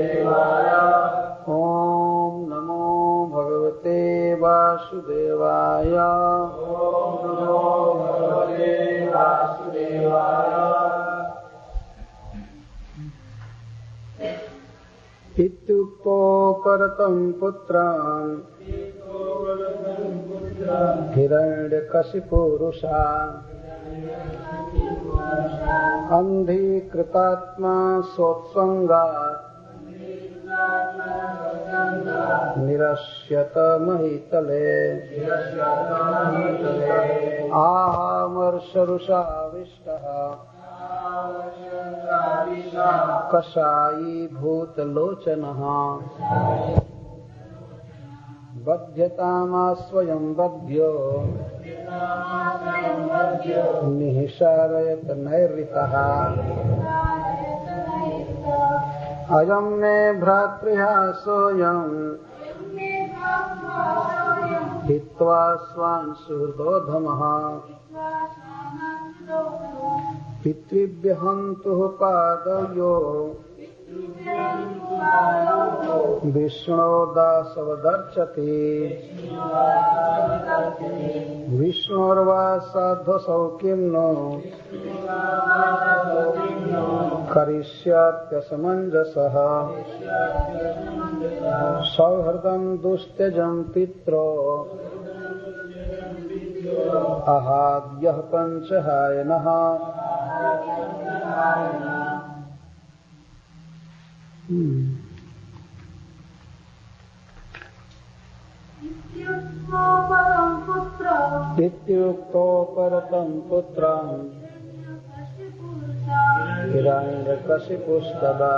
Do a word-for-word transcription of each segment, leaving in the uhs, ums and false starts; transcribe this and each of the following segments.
ओम नमो भगवते वासुदेवाय। ओम नमो भगवते वासुदेवाय। इत्युक्तो परतं पुत्रं हिरण्यकशिपुरुषा अंधीकृतात्मा सोत्संगात् निरस्यत महितले। आहामर्षरुषाविष्टः कषायी भूतलोचनः बध्यतामास्वयं बध्यो निहिषारयत नैर्ऋतः। अयं मे भ्रातृः सोऽयं हित्वा स्वान् सुहृदोधमः। पितृभ्यहन्तुः पादयो विष्णो दासवदर्शति। विष्णोर्वा साध्वसौ किं नो करिष्यात्यसमञ्जसः। सौहृदं दुस्त्यजं पित्रो अहाद्यः पंचहायनः। इत्युक्तो परतं पुत्रं हिरण्यकशिपुस्तदा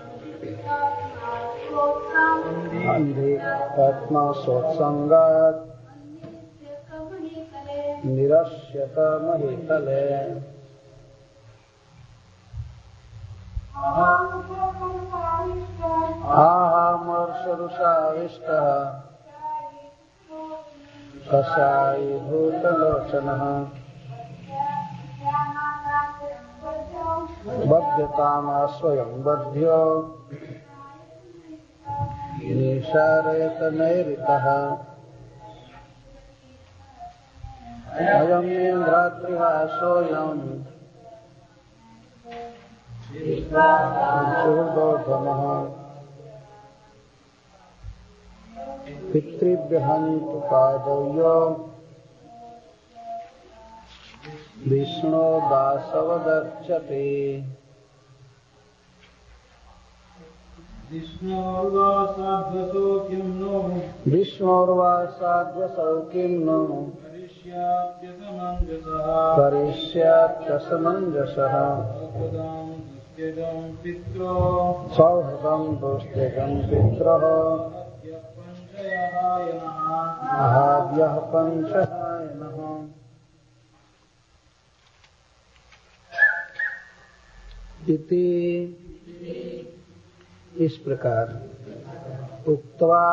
अंधीकृतात्मा सोत्संगात् निरस्यत महितले। आहामर्षरुषाविष्टः कषायी भूतलोचनः बध्यतामास्वयं बध्यो निशारयत नैऋतः। अयं मे भ्रातृः सोऽयं सुहृदोधमः। पितृभ्यहन्तु पादयो विष्णो दासवदर्शते। विष्णोर्वा साध्वसो किं नो विष्णोर्वा साध्वसौ किं नो करिष्यात्यसमञ्जसः। करिष्यात्यसमञ्जसः। सौहृदं दुस्त्यजं पित्रोः अहाद्यः पंचहायनः। इति इस प्रकार उक्त्वा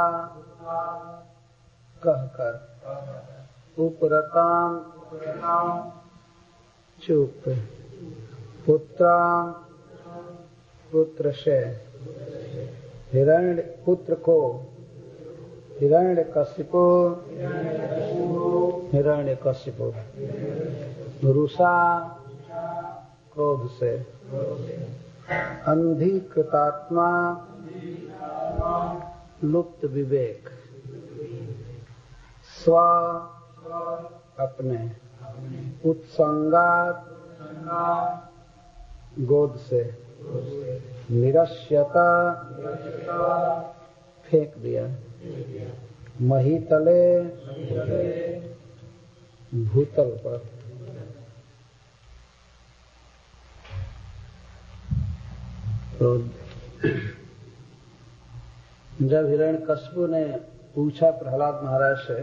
कहकर उपरताम चुप पुत्रां पुत्र से हिरण्य पुत्र को हिरण्यकशिपु हिरण्यकशिपु रुषा क्रोध से अंधीकृतात्मा लुप्त विवेक स्व अपने उत्संगात गोद से निरस्यता फेंक दिया महितले भूतल पर। तो जब हिरण्यकशिपु ने पूछा प्रहलाद महाराज से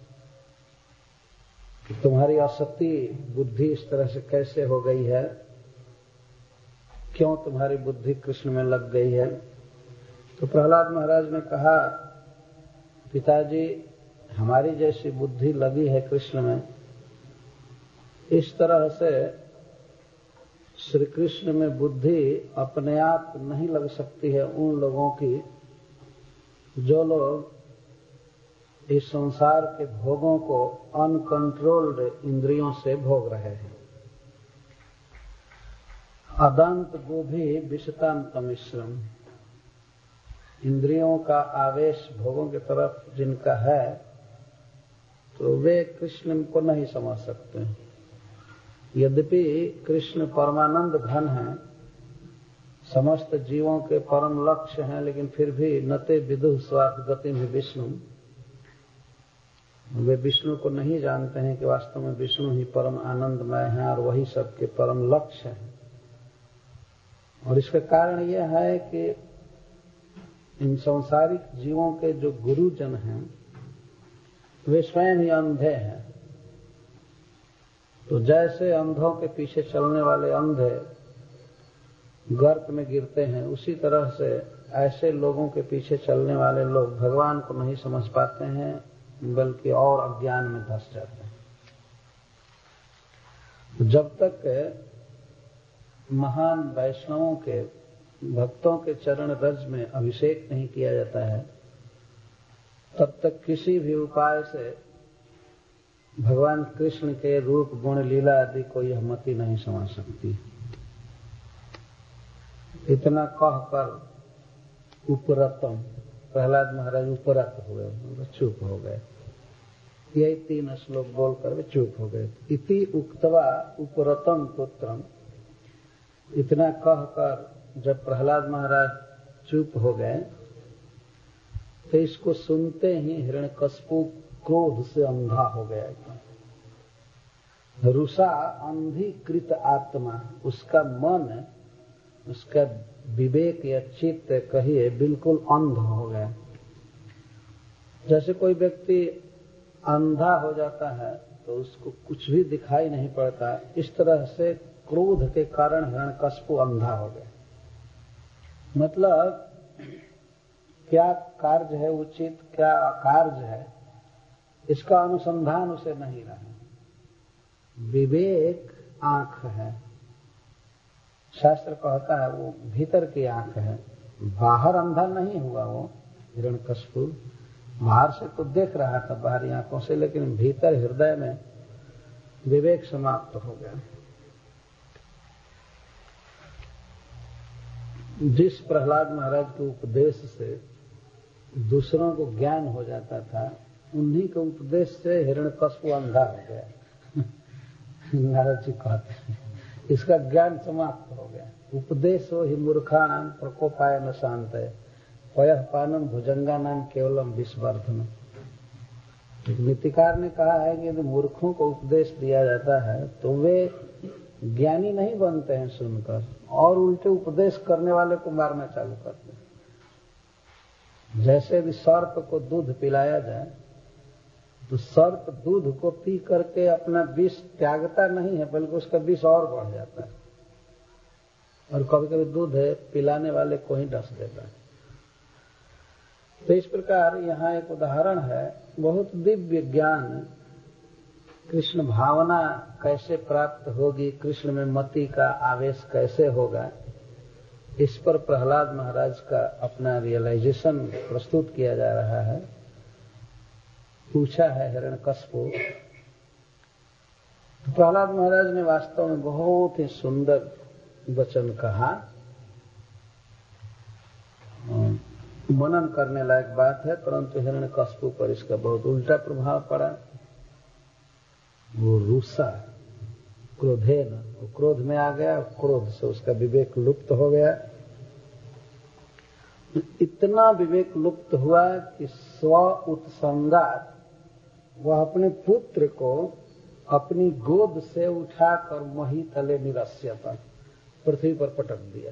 कि तुम्हारी आसक्ति बुद्धि इस तरह से कैसे हो गई है, क्यों तुम्हारी बुद्धि कृष्ण में लग गई है, तो प्रहलाद महाराज ने कहा पिताजी हमारी जैसी बुद्धि लगी है कृष्ण में, इस तरह से श्री कृष्ण में बुद्धि अपने आप नहीं लग सकती है उन लोगों की जो लोग इस संसार के भोगों को अनकंट्रोल्ड इंद्रियों से भोग रहे हैं। अदंत गोभी विषतांत मिश्रम, इंद्रियों का आवेश भोगों की तरफ जिनका है तो वे कृष्ण को नहीं समझ सकते। यद्यपि कृष्ण परमानंद घन है, समस्त जीवों के परम लक्ष्य हैं, लेकिन फिर भी नते विदुः स्वार्थ गति में विष्णु, वे विष्णु को नहीं जानते हैं कि वास्तव में विष्णु ही परम आनंदमय हैं और वही सबके परम लक्ष्य हैं। और इसका कारण यह है कि इन सांसारिक जीवों के जो गुरुजन हैं वे स्वयं ही अंधे हैं। तो जैसे अंधों के पीछे चलने वाले अंधे गर्त में गिरते हैं, उसी तरह से ऐसे लोगों के पीछे चलने वाले लोग भगवान को नहीं समझ पाते हैं, बल्कि और अज्ञान में धंस जाते हैं। जब तक महान वैष्णवों के भक्तों के चरण रज में अभिषेक नहीं किया जाता है, तब तक किसी भी उपाय से भगवान कृष्ण के रूप गुण लीला आदि को यह मति नहीं समझ सकती। इतना कहकर उपरतम, प्रहलाद महाराज उपरत हुए, चुप हो गए। यही तीन श्लोक बोलकर वे चुप हो गए। इति उक्तवा उपरतम पुत्रम, इतना कहकर जब प्रहलाद महाराज चुप हो गए तो इसको सुनते ही हिरण्यकश्यप क्रोध से अंधा हो गया। रुषा अंधीकृत आत्मा, उसका मन, उसका विवेक या चित्त कहिए बिल्कुल अंध हो गया। जैसे कोई व्यक्ति अंधा हो जाता है तो उसको कुछ भी दिखाई नहीं पड़ता, इस तरह से क्रोध के कारण हिरण्यकश्यप अंधा हो गया। मतलब क्या कार्य है उचित, क्या अकार्य है, इसका अनुसंधान उसे नहीं रहा। विवेक आंख है, शास्त्र कहता है वो भीतर की आंख है, बाहर अंधा नहीं हुआ। वो हिरण्यकश्यप बाहर से तो देख रहा था बाहरी आंखों से, लेकिन भीतर हृदय में विवेक समाप्त हो गया। जिस प्रहलाद महाराज के उपदेश से दूसरों को ज्ञान हो जाता था, उन्हीं के उपदेश से हिरण्यकश्यप अंधा हो गया। नारद जी कहते हैं इसका ज्ञान समाप्त हो गया। उपदेशो हि मूर्खाणाम प्रकोपाय न शांत है, पयः पानम भुजंगानाम केवलम विषवर्धन। नीतिकार ने कहा है कि यदि मूर्खों को उपदेश दिया जाता है तो वे ज्ञानी नहीं बनते हैं सुनकर, और उल्टे उपदेश करने वाले को मारना चालू करते हैं। जैसे यदि सर्प को दूध पिलाया जाए तो सर्प दूध को पी करके अपना विष त्यागता नहीं है, बल्कि उसका विष और बढ़ जाता है, और कभी कभी दूध है पिलाने वाले को ही डस देता है। तो इस प्रकार यहाँ एक उदाहरण है, बहुत दिव्य ज्ञान, कृष्ण भावना कैसे प्राप्त होगी, कृष्ण में मति का आवेश कैसे होगा, इस पर प्रहलाद महाराज का अपना रियलाइजेशन प्रस्तुत किया जा रहा है। पूछा है हिरण्यकश्यप, तो प्रहलाद महाराज ने वास्तव में बहुत ही सुंदर वचन कहा। मनन करने लायक बात है, परंतु हिरण्यकश्यप पर इसका बहुत उल्टा प्रभाव पड़ा। वो रूसा क्रोधे न, वो क्रोध में आ गया, क्रोध से उसका विवेक लुप्त हो गया। इतना विवेक लुप्त हुआ कि स्व उत्संगात वह अपने पुत्र को अपनी गोद से उठाकर मही तले निरस्यता, पृथ्वी पर पटक दिया।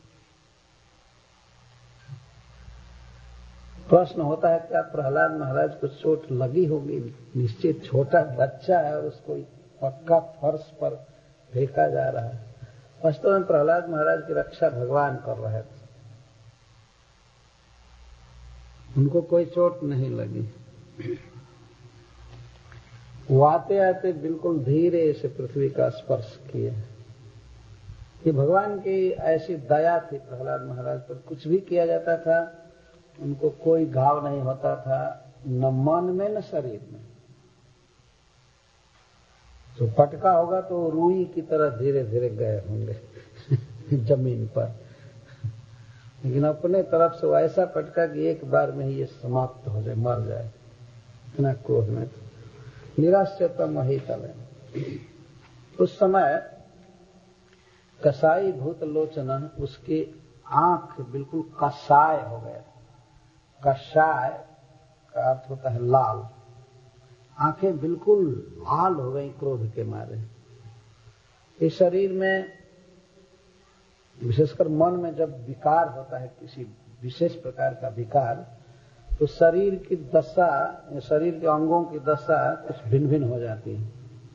प्रश्न होता है क्या प्रहलाद महाराज को चोट लगी होगी? निश्चित, छोटा बच्चा है और उसको पक्का फर्श पर फेंका जा रहा है। वास्तव में प्रहलाद महाराज की रक्षा भगवान कर रहे थे, उनको कोई चोट नहीं लगी। वो आते आते बिल्कुल धीरे से पृथ्वी का स्पर्श किए कि भगवान की ऐसी दया थी प्रहलाद महाराज पर, कुछ भी किया जाता था उनको कोई घाव नहीं होता था, न मन में न शरीर में। तो पटका होगा तो रुई की तरह धीरे धीरे गए होंगे जमीन पर, लेकिन अपने तरफ से ऐसा पटका कि एक बार में ही ये समाप्त हो जाए, मर जाए, इतना क्रोध में। निराश्यतम ही तले। उस समय कसाई भूत लोचन, उसकी आंख बिल्कुल कसाय हो गया। कसाय का अर्थ होता है लाल। आंखें बिल्कुल लाल हो गई क्रोध के मारे। इस शरीर में विशेषकर मन में जब विकार होता है, किसी विशेष प्रकार का विकार, तो शरीर की दशा, शरीर के अंगों की दशा कुछ भिन्न भिन्न हो जाती है।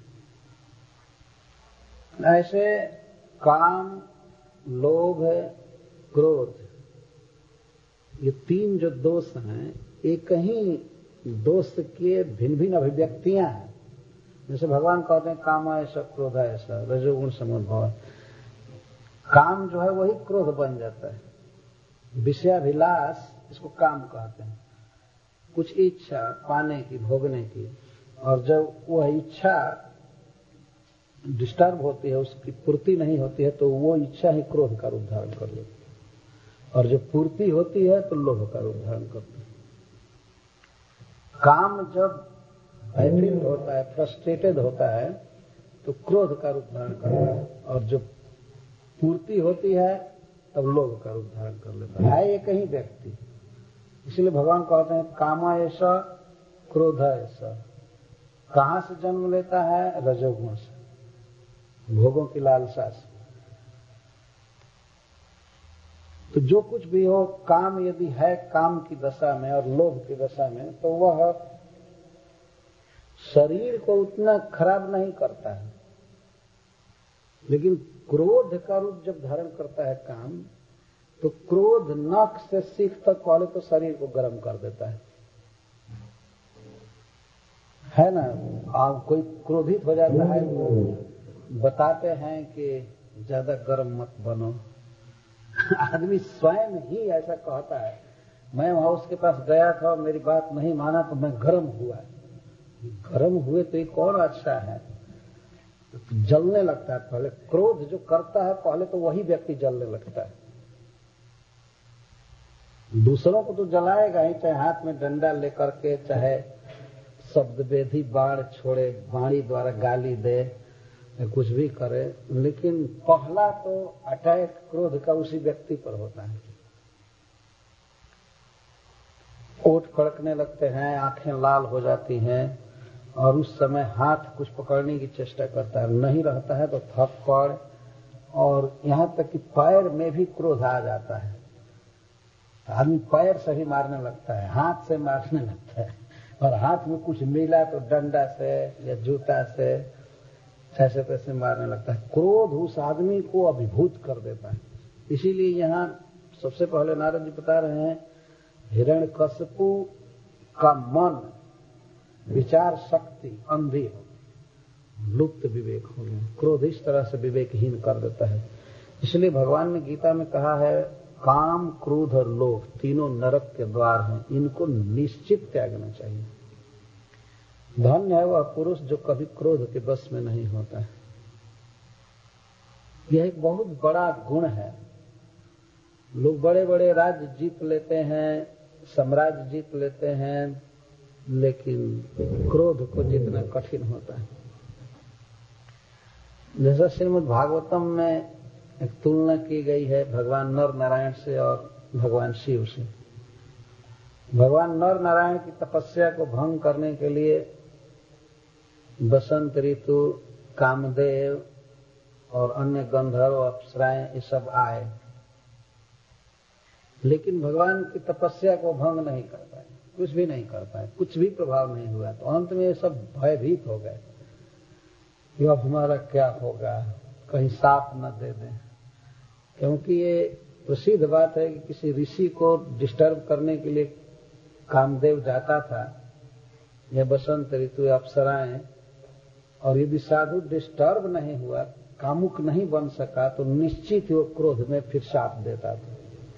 ऐसे काम, लोभ, क्रोध, ये तीन जो दोष हैं, एक ही दोष के भिन्न भिन्न अभिव्यक्तियां हैं। जैसे भगवान कहते हैं काम ऐसा, क्रोध ऐसा, रजोगुण समुद्भव। काम जो है वही क्रोध बन जाता है। विषयाभिलाष, इसको काम कहते हैं। कुछ इच्छा पाने की, भोगने की, और जब वह इच्छा डिस्टर्ब होती है, उसकी पूर्ति नहीं होती है, तो वो इच्छा ही क्रोध का रूप धारण कर लेती है, और जब पूर्ति होती है तो लोभ का रूप धारण करती है। काम जब बैफिल्ड होता है, फ्रस्ट्रेटेड होता है, तो क्रोध का रूप धारण करता है, और जब पूर्ति होती है तब लोभ का रूप धारण कर लेता है। एक ही व्यक्ति। इसलिए भगवान कहते हैं कामा ऐसा, क्रोध ऐसा। कहां से जन्म लेता है? रजोगुण से, भोगों की लालसा से। तो जो कुछ भी हो, काम यदि है काम की दशा में और लोभ की दशा में, तो वह शरीर को उतना खराब नहीं करता है। लेकिन क्रोध का रूप जब धारण करता है काम, तो क्रोध नख से सीख तक पहले तो शरीर को गर्म कर देता है, है ना। आप कोई क्रोधित हो जाता है, बताते हैं कि ज्यादा गर्म मत बनो। आदमी स्वयं ही ऐसा कहता है। मैं वहां उसके पास गया था और मेरी बात नहीं माना तो मैं गर्म हुआ। गर्म हुए तो ये कौन अच्छा है? तो जलने लगता है। पहले क्रोध जो करता है, पहले तो वही व्यक्ति जलने लगता है। दूसरों को तो जलाएगा ही, चाहे हाथ में डंडा लेकर के, चाहे शब्द वेधी बाण छोड़े, वाणी द्वारा गाली दे, कुछ भी करे, लेकिन पहला तो अटैक क्रोध का उसी व्यक्ति पर होता है। ओठ फड़कने लगते हैं, आंखें लाल हो जाती हैं, और उस समय हाथ कुछ पकड़ने की चेष्टा करता है, नहीं रहता है तो थप्पड़, और यहां तक कि पैर में भी क्रोध आ जाता है। आदमी पैर से ही मारने लगता है, हाथ से मारने लगता है, और हाथ में कुछ मिला तो डंडा से या जूता से ऐसे तैसे मारने लगता है। क्रोध उस आदमी को अभिभूत कर देता है। इसीलिए यहाँ सबसे पहले नारद जी बता रहे हैं, हिरण्यकशिपु का मन, विचार शक्ति अंधी हो, लुप्त विवेक हो गया। क्रोध इस तरह से विवेकहीन कर देता है। इसलिए भगवान ने गीता में कहा है, काम, क्रोध और लोभ तीनों नरक के द्वार हैं, इनको निश्चित त्यागना चाहिए। धन्य है वह पुरुष जो कभी क्रोध के बस में नहीं होता है। यह एक बहुत बड़ा गुण है। लोग बड़े बड़े राज्य जीत लेते हैं, साम्राज्य जीत लेते हैं, लेकिन क्रोध को जीतना कठिन होता है। जैसा श्रीमद् भागवतम में एक तुलना की गई है भगवान नर नारायण से और भगवान शिव से। भगवान नर नारायण की तपस्या को भंग करने के लिए बसंत ऋतु, कामदेव और अन्य गंधर्व, अप्सराएं, ये सब आए, लेकिन भगवान की तपस्या को भंग नहीं कर पाए, कुछ भी नहीं कर पाए, कुछ भी प्रभाव नहीं हुआ। तो अंत में ये सब भयभीत हो गए कि अब हमारा क्या होगा, कहीं साप न दे दें। क्योंकि ये प्रसिद्ध बात है कि किसी ऋषि को डिस्टर्ब करने के लिए कामदेव जाता था, या बसंत ऋतु, अप्सराएं, और यदि साधु डिस्टर्ब नहीं हुआ, कामुक नहीं बन सका तो निश्चित ही वो क्रोध में फिर साथ देता था।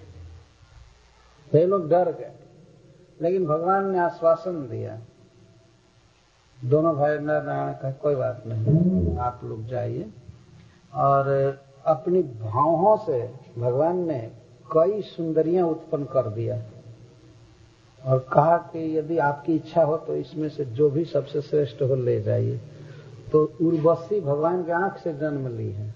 वे लोग डर गए, लेकिन भगवान ने आश्वासन दिया। दोनों भाई नर नारायण कहे कोई बात नहीं, आप लोग जाइए। और अपनी भावों से भगवान ने कई सुंदरियां उत्पन्न कर दिया और कहा कि यदि आपकी इच्छा हो तो इसमें से जो भी सबसे श्रेष्ठ हो ले जाइए। तो उर्वशी भगवान की आंख से जन्म ली है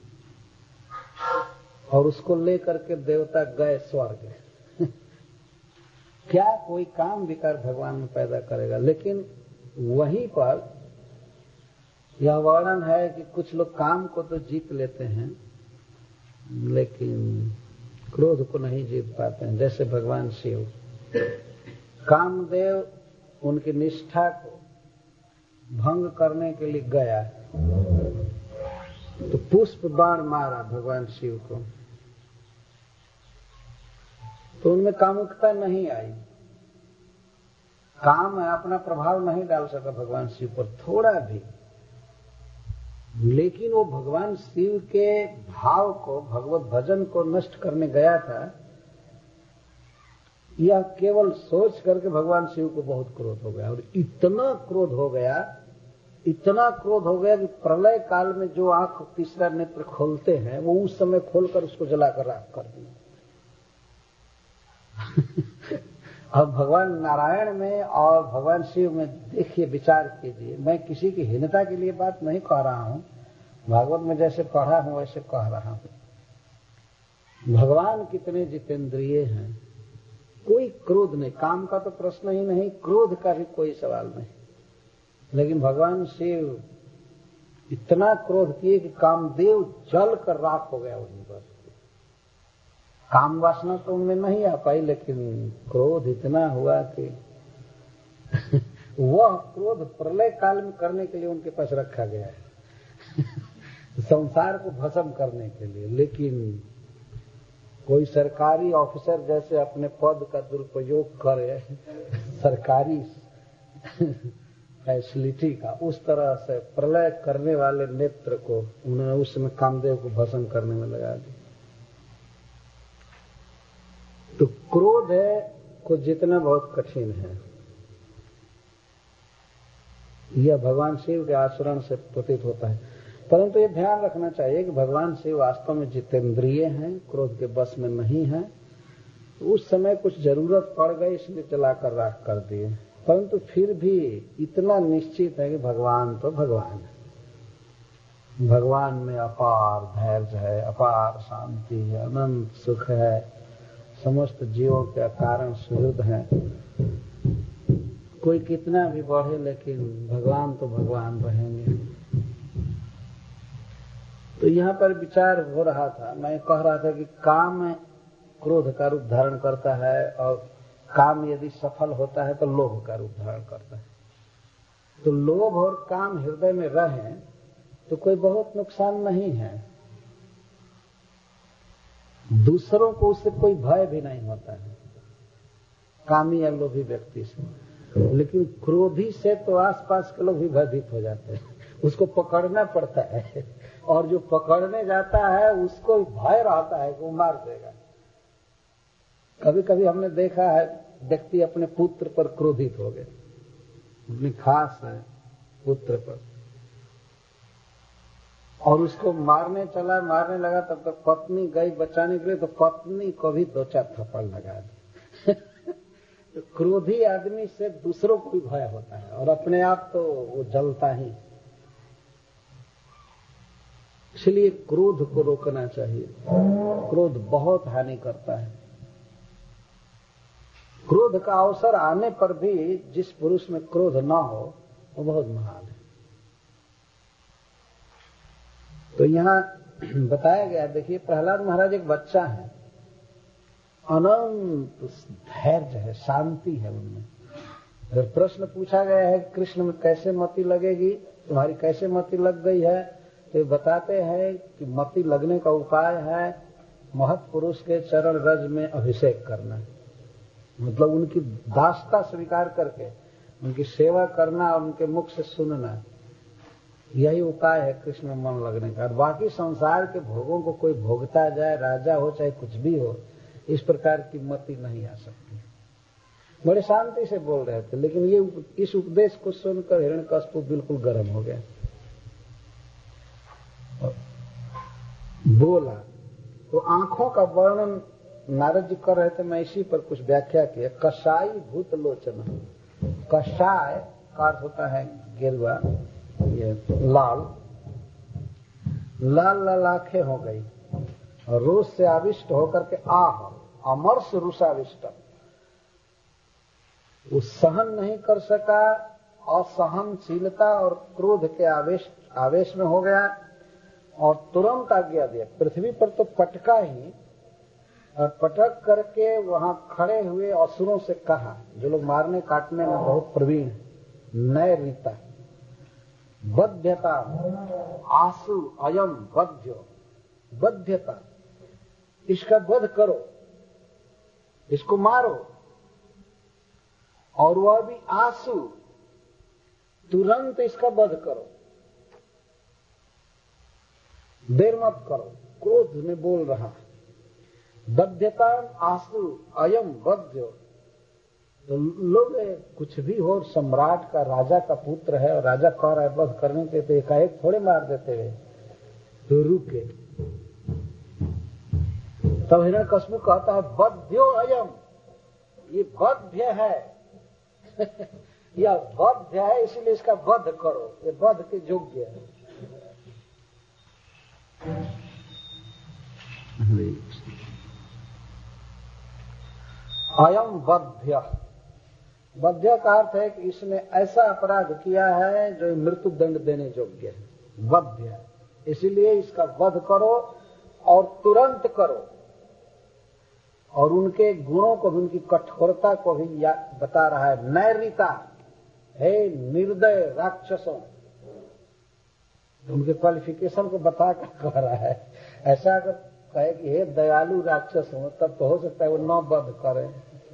और उसको लेकर के देवता गए स्वर्ग। क्या कोई काम विकार भगवान में पैदा करेगा। लेकिन वहीं पर यह वर्णन है कि कुछ लोग काम को तो जीत लेते हैं लेकिन क्रोध को नहीं जीत पाते हैं। जैसे भगवान शिव, कामदेव उनकी निष्ठा को भंग करने के लिए गया तो पुष्प बाण मारा भगवान शिव को, तो उनमें कामुकता नहीं आई। काम अपना प्रभाव नहीं डाल सका भगवान शिव पर थोड़ा भी, लेकिन वो भगवान शिव के भाव को, भगवत भजन को नष्ट करने गया था। यह केवल सोच करके भगवान शिव को बहुत क्रोध हो गया और इतना क्रोध हो गया, इतना क्रोध हो गया कि प्रलय काल में जो आंख तीसरा नेत्र खोलते हैं वो उस समय खोलकर उसको जलाकर राख कर दिया। अब भगवान नारायण में और भगवान शिव में देखिए, विचार कीजिए। मैं किसी की हीनता के लिए बात नहीं कह रहा हूं, भागवत में जैसे पढ़ा हूं वैसे कह रहा हूं। भगवान कितने जितेंद्रिय हैं, कोई क्रोध नहीं, काम का तो प्रश्न ही नहीं, क्रोध का भी कोई सवाल नहीं। लेकिन भगवान शिव इतना क्रोध किए कि कामदेव जल कर राख हो गया वहीं पर। काम वासना तो उनमें नहीं आ पाई, लेकिन क्रोध इतना हुआ कि वह क्रोध प्रलय काल में करने के लिए उनके पास रखा गया है, संसार को भस्म करने के लिए। लेकिन कोई सरकारी ऑफिसर जैसे अपने पद का दुरुपयोग करे सरकारी फैसिलिटी का, उस तरह से प्रलय करने वाले नेत्र को उन्होंने उस समय कामदेव को भस्म करने में लगा दिया। तो क्रोध है को जितना बहुत कठिन है, यह भगवान शिव के आचरण से प्रतीत होता है। परंतु ये ध्यान रखना चाहिए कि भगवान शिव वास्तव में जितेंद्रिय हैं, क्रोध के बस में नहीं है। उस समय कुछ जरूरत पड़ गई इसलिए जलाकर राख कर दिए, परंतु फिर भी इतना निश्चित है कि भगवान तो भगवान है। भगवान में अपार धैर्य है, अपार शांति है, अनंत सुख है, समस्त जीवों के कारण सुहृद हैं। कोई कितना भी बढ़े लेकिन भगवान तो भगवान रहेंगे। तो यहाँ पर विचार हो रहा था, मैं कह रहा था कि काम क्रोध का रूप धारण करता है और काम यदि सफल होता है तो लोभ का रूप धारण करता है। तो लोभ और काम हृदय में रहे तो कोई बहुत नुकसान नहीं है, दूसरों को उससे कोई भय भी नहीं होता है, कामी या लोभी व्यक्ति से। लेकिन क्रोधी से तो आसपास के लोग भी भयभीत हो जाते हैं, उसको पकड़ना पड़ता है, और जो पकड़ने जाता है उसको भय रहता है कि वो मार देगा। कभी कभी हमने देखा है व्यक्ति अपने पुत्र पर क्रोधित हो गए, अपनी खास है पुत्र पर, और उसको मारने चला, मारने लगा, तब तक तो पत्नी गई बचाने के लिए, तो पत्नी को भी दो चार थप्पड़ लगा दी। तो क्रोधी आदमी से दूसरों को भी भय होता है और अपने आप तो वो जलता ही। इसलिए क्रोध को रोकना चाहिए, क्रोध बहुत हानि करता है। क्रोध का अवसर आने पर भी जिस पुरुष में क्रोध न हो वो बहुत महान है। तो यहाँ बताया गया, देखिए प्रहलाद महाराज एक बच्चा है, अनंत धैर्य है, शांति है उनमें। अगर प्रश्न पूछा गया है कृष्ण में कैसे मति लगेगी, तुम्हारी कैसे मति लग गई है, तो बताते हैं कि मति लगने का उपाय है महत्पुरुष के चरण रज में अभिषेक करना, मतलब उनकी दासता स्वीकार करके उनकी सेवा करना और उनके मुख से सुनना। यही उपाय है कृष्ण में मन लगने का। और बाकी संसार के भोगों को कोई भोगता जाए, राजा हो चाहे कुछ भी हो, इस प्रकार की मति नहीं आ सकती। बड़े शांति से बोल रहे थे, लेकिन ये इस उपदेश को सुनकर हिरण्यकशिपु बिल्कुल गर्म हो गया। बोला तो आंखों का वर्णन नारद जी कर रहे थे, मैं इसी पर कुछ व्याख्या किया। कषाई भूत लोचन, कषाय का अर्थ होता है गेरुआ, ये लाल लाल लाल आंखें हो गई और रोष से आविष्ट होकर के आह अमर्ष रुषाविष्ट, वो सहन नहीं कर सका, असहनशीलता और क्रोध के आवेश आवेश में हो गया और तुरंत आज्ञा दिया। पृथ्वी पर तो पटका ही, और पटक करके वहां खड़े हुए असुरों से कहा, जो लोग मारने काटने में बहुत प्रवीण है, नय रीता बध्यता आसु अयम बध्यो, बध्यता, इसका वध करो, इसको मारो, और वह भी आसु, तुरंत इसका वध करो, देर मत करो। क्रोध में बोल रहा, बध्यता आसु अयम बध्यो। तो लोग कुछ भी हो, सम्राट का, राजा का पुत्र है और राजा कह रहा है वध करने के, तो एकाएक थोड़े मार देते हैं, तो रुके। तब हिरण्यकशिपु कहता है बध्यो अयम, ये बध्य है यह बध्य है, इसलिए इसका वध करो, ये वध के योग्य है। अयम बध्य, बध्य का अर्थ है कि इसने ऐसा अपराध किया है जो मृत्यु दंड देने योग्य है, बध्य, इसीलिए इसका वध करो और तुरंत करो। और उनके गुणों को भी, उनकी कठोरता को भी बता रहा है। नैरिता, हे निर्दय राक्षसों, उनके क्वालिफिकेशन को बताकर कह रहा है। ऐसा अगर कहे कि हे दयालु राक्षस हो, तब तो हो सकता है वो न वध करे।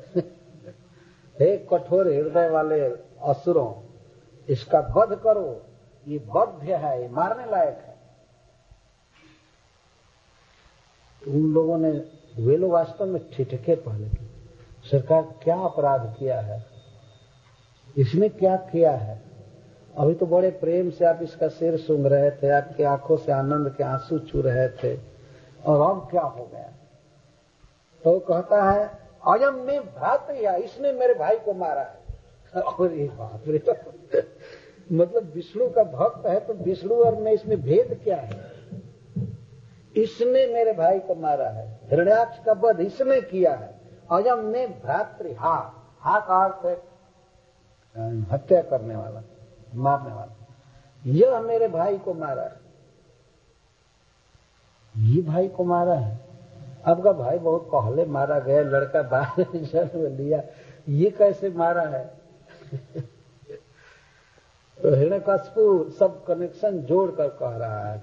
हे कठोर हृदय वाले असुरों, इसका वध करो, ये बध्य है, ये मारने लायक है। उन लोगों ने, वे लोग वास्तव में ठिठके पहले, सरकार क्या अपराध किया है, इसने क्या किया है। अभी तो बड़े प्रेम से आप इसका सिर सूंघ रहे थे, आपकी आंखों से आनंद के आंसू छू रहे थे, और अब क्या हो गया। तो कहता है अयम में भ्रातृया, इसने मेरे भाई को मारा है। और ये बाप रे, मतलब विष्णु का भक्त है तो विष्णु और मैं, इसमें भेद क्या है। इसने मेरे भाई को मारा है, हिरण्याक्ष का वध इसने किया है। अयम में भ्रातृ, हा हा का अर्थ है हत्या करने वाला, मारने वाला, यह मेरे भाई को मारा है। ये भाई को मारा है, आपका भाई बहुत पहले मारा गया, लड़का बाद में जन्म लिया, ये कैसे मारा है। तो हिरण्यकशिपु सब कनेक्शन जोड़कर कह रहा है,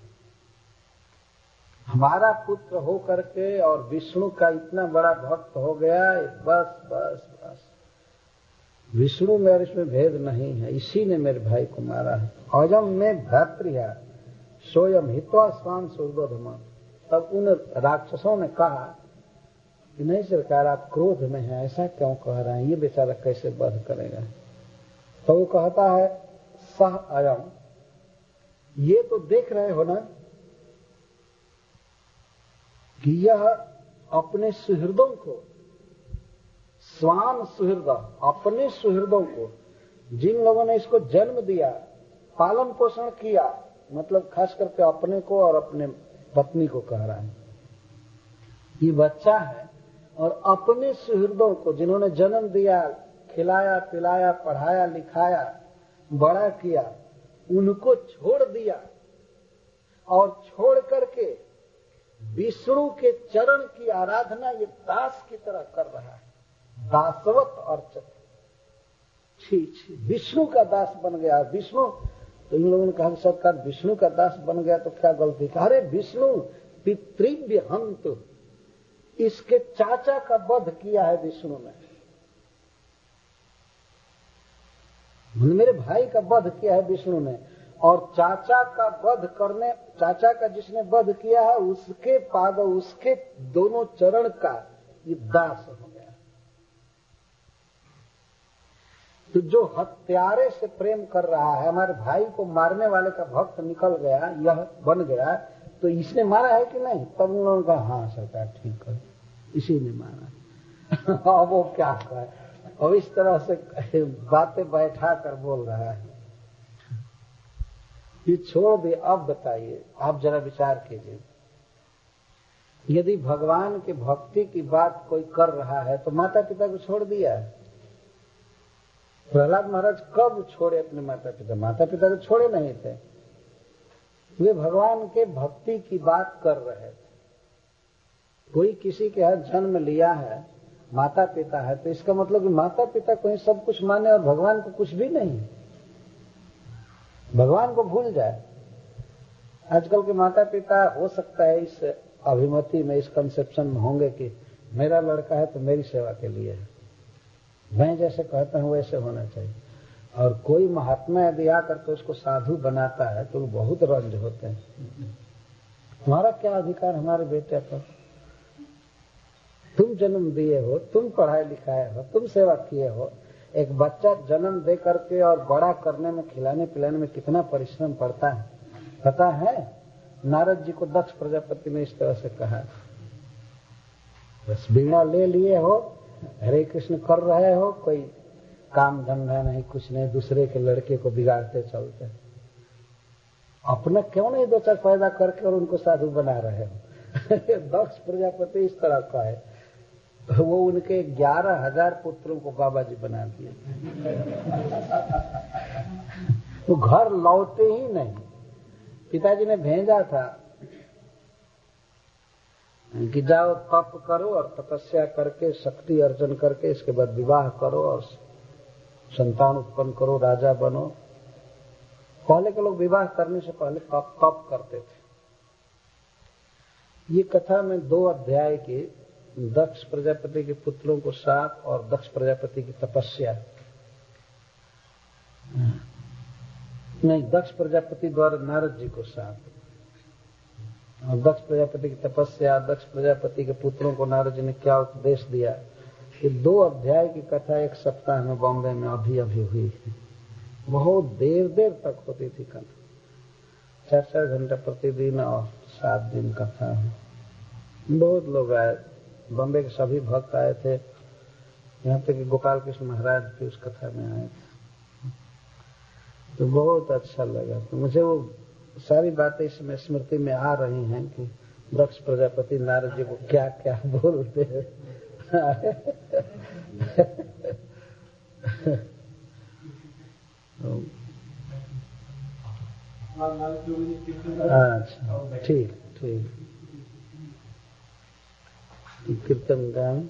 हमारा पुत्र हो करके और विष्णु का इतना बड़ा भक्त हो गया, बस बस बस, विष्णु में और इसमें भेद नहीं है, इसी ने मेरे भाई को मारा है। अयम में भ्रातृया सोयम हित्वा स्वाम सुरदोधम। तब उन राक्षसों ने कहा कि नहीं सरकार, आप क्रोध में हैं, ऐसा क्यों कह रहे हैं, ये बेचारा कैसे वध करेगा। तो वो कहता है सह अयम, ये तो देख रहे हो ना कि यह अपने सुहृदों को, स्वान सुहृद, अपने सुहृदों को, जिन लोगों ने इसको जन्म दिया, पालन पोषण किया, मतलब खास करके अपने को और अपने पत्नी को कह रहा है, ये बच्चा है, और अपने सुहृदों को जिन्होंने जन्म दिया, खिलाया पिलाया, पढ़ाया लिखाया, बड़ा किया, उनको छोड़ दिया और छोड़ करके विष्णु के चरण की आराधना ये दास की तरह कर रहा है, दासवत अर्चक। ठीक, विष्णु का दास बन गया। विष्णु, तो इन लोगों ने कहा सरकार विष्णु का दास बन गया तो क्या गलती। अरे विष्णु पितृव्य हंत, इसके चाचा का वध किया है विष्णु ने, मेरे भाई का वध किया है विष्णु ने, और चाचा का वध करने, चाचा का जिसने वध किया है उसके पाद, उसके दोनों चरण का ये दास हो गया। तो जो हत्यारे से प्रेम कर रहा है, हमारे भाई को मारने वाले का भक्त निकल गया, यह बन गया, तो इसने मारा है कि नहीं? तब उन लोगों का हाँ सरकार ठीक है, इसी ने मारा। अब वो क्या कहे, और इस तरह से बातें बैठा कर बोल रहा है। ये छोड़ दे। अब बताइए, आप जरा विचार कीजिए, यदि भगवान के भक्ति की बात कोई कर रहा है तो माता पिता को छोड़ दिया है। प्रहलाद महाराज कब छोड़े अपने माता पिता? माता पिता को छोड़े नहीं थे, वे भगवान के भक्ति की बात कर रहे थे। कोई किसी के यहाँ जन्म लिया है, माता पिता है, तो इसका मतलब कि माता पिता को ही सब कुछ माने और भगवान को कुछ भी नहीं, भगवान को भूल जाए। आजकल के माता पिता हो सकता है इस अभिमति में, इस कंसेप्शन में होंगे कि मेरा लड़का है तो मेरी सेवा के लिए है, मैं जैसे कहता हूं वैसे होना चाहिए। और कोई महात्मा यदि आकर के उसको साधु बनाता है तो बहुत रंज होते हैं। हमारा क्या अधिकार हमारे बेटे पर? तुम जन्म दिए हो, तुम पढ़ाए लिखाए हो, तुम सेवा किए हो। एक बच्चा जन्म दे करके और बड़ा करने में, खिलाने पिलाने में कितना परिश्रम पड़ता है पता है? नारद जी को दक्ष प्रजापति ने इस तरह से कहा, बस वीणा ले लिए हो, हरे कृष्ण कर रहे हो, कोई काम धंधा नहीं, कुछ नहीं, दूसरे के लड़के को बिगाड़ते चलते, अपना क्यों नहीं दो चार पैदा करके और उनको साधु बना रहे हो। दक्ष प्रजापति इस तरह का है, वो उनके ग्यारह हजार पुत्रों को बाबा जी बना दिए। वो घर लौटे ही नहीं। पिताजी ने भेजा था कि जाओ तप करो और तपस्या करके शक्ति अर्जन करके इसके बाद विवाह करो और संतान उत्पन्न करो, राजा बनो। पहले के लोग विवाह करने से पहले तप तप करते थे। ये कथा में दो अध्याय की, दक्ष प्रजापति के पुत्रों को शाप और दक्ष प्रजापति की तपस्या, नहीं, दक्ष प्रजापति द्वारा नारद जी को शाप और दक्ष प्रजापति की तपस्या, दक्ष प्रजापति के पुत्रों को नारद जी ने क्या उपदेश दिया, ये दो अध्याय की कथा एक सप्ताह में बॉम्बे में अभी अभी हुई है। बहुत देर देर तक होती थी कथा, चार चार घंटा प्रतिदिन और सात दिन कथा है। बहुत लोग आए, बॉम्बे के सभी भक्त आए थे, यहाँ तक कि गोपाल कृष्ण महाराज भी उस कथा में आए थे। तो बहुत अच्छा लगा। तो मुझे वो सारी बातें इसमें स्मृति में आ रही हैं कि दक्ष प्रजापति नारद जी को क्या क्या बोलते हैं। अच्छा, ठीक ठीक, कीर्तन गान।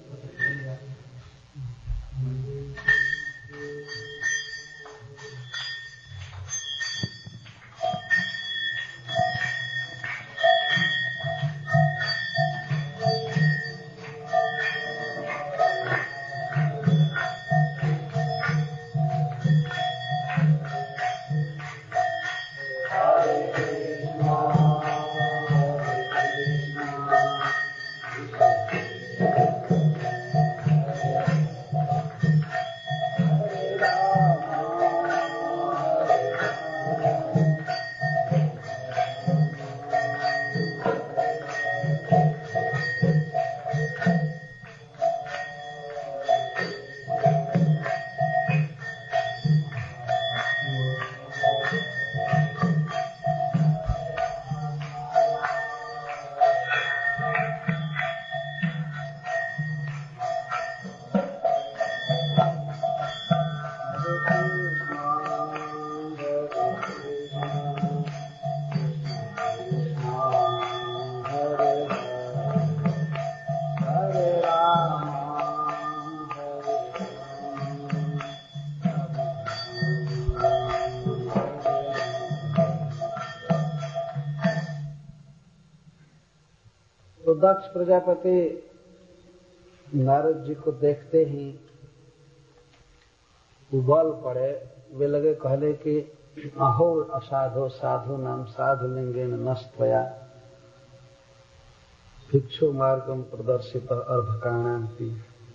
तो दक्ष प्रजापति नारद जी को देखते ही उबल पड़े। वे लगे कहने कि अहो असाधो साधु नाम साधु लिंगेन नस्त्वया भिक्षु मार्गम प्रदर्शित अर्भकाणांति।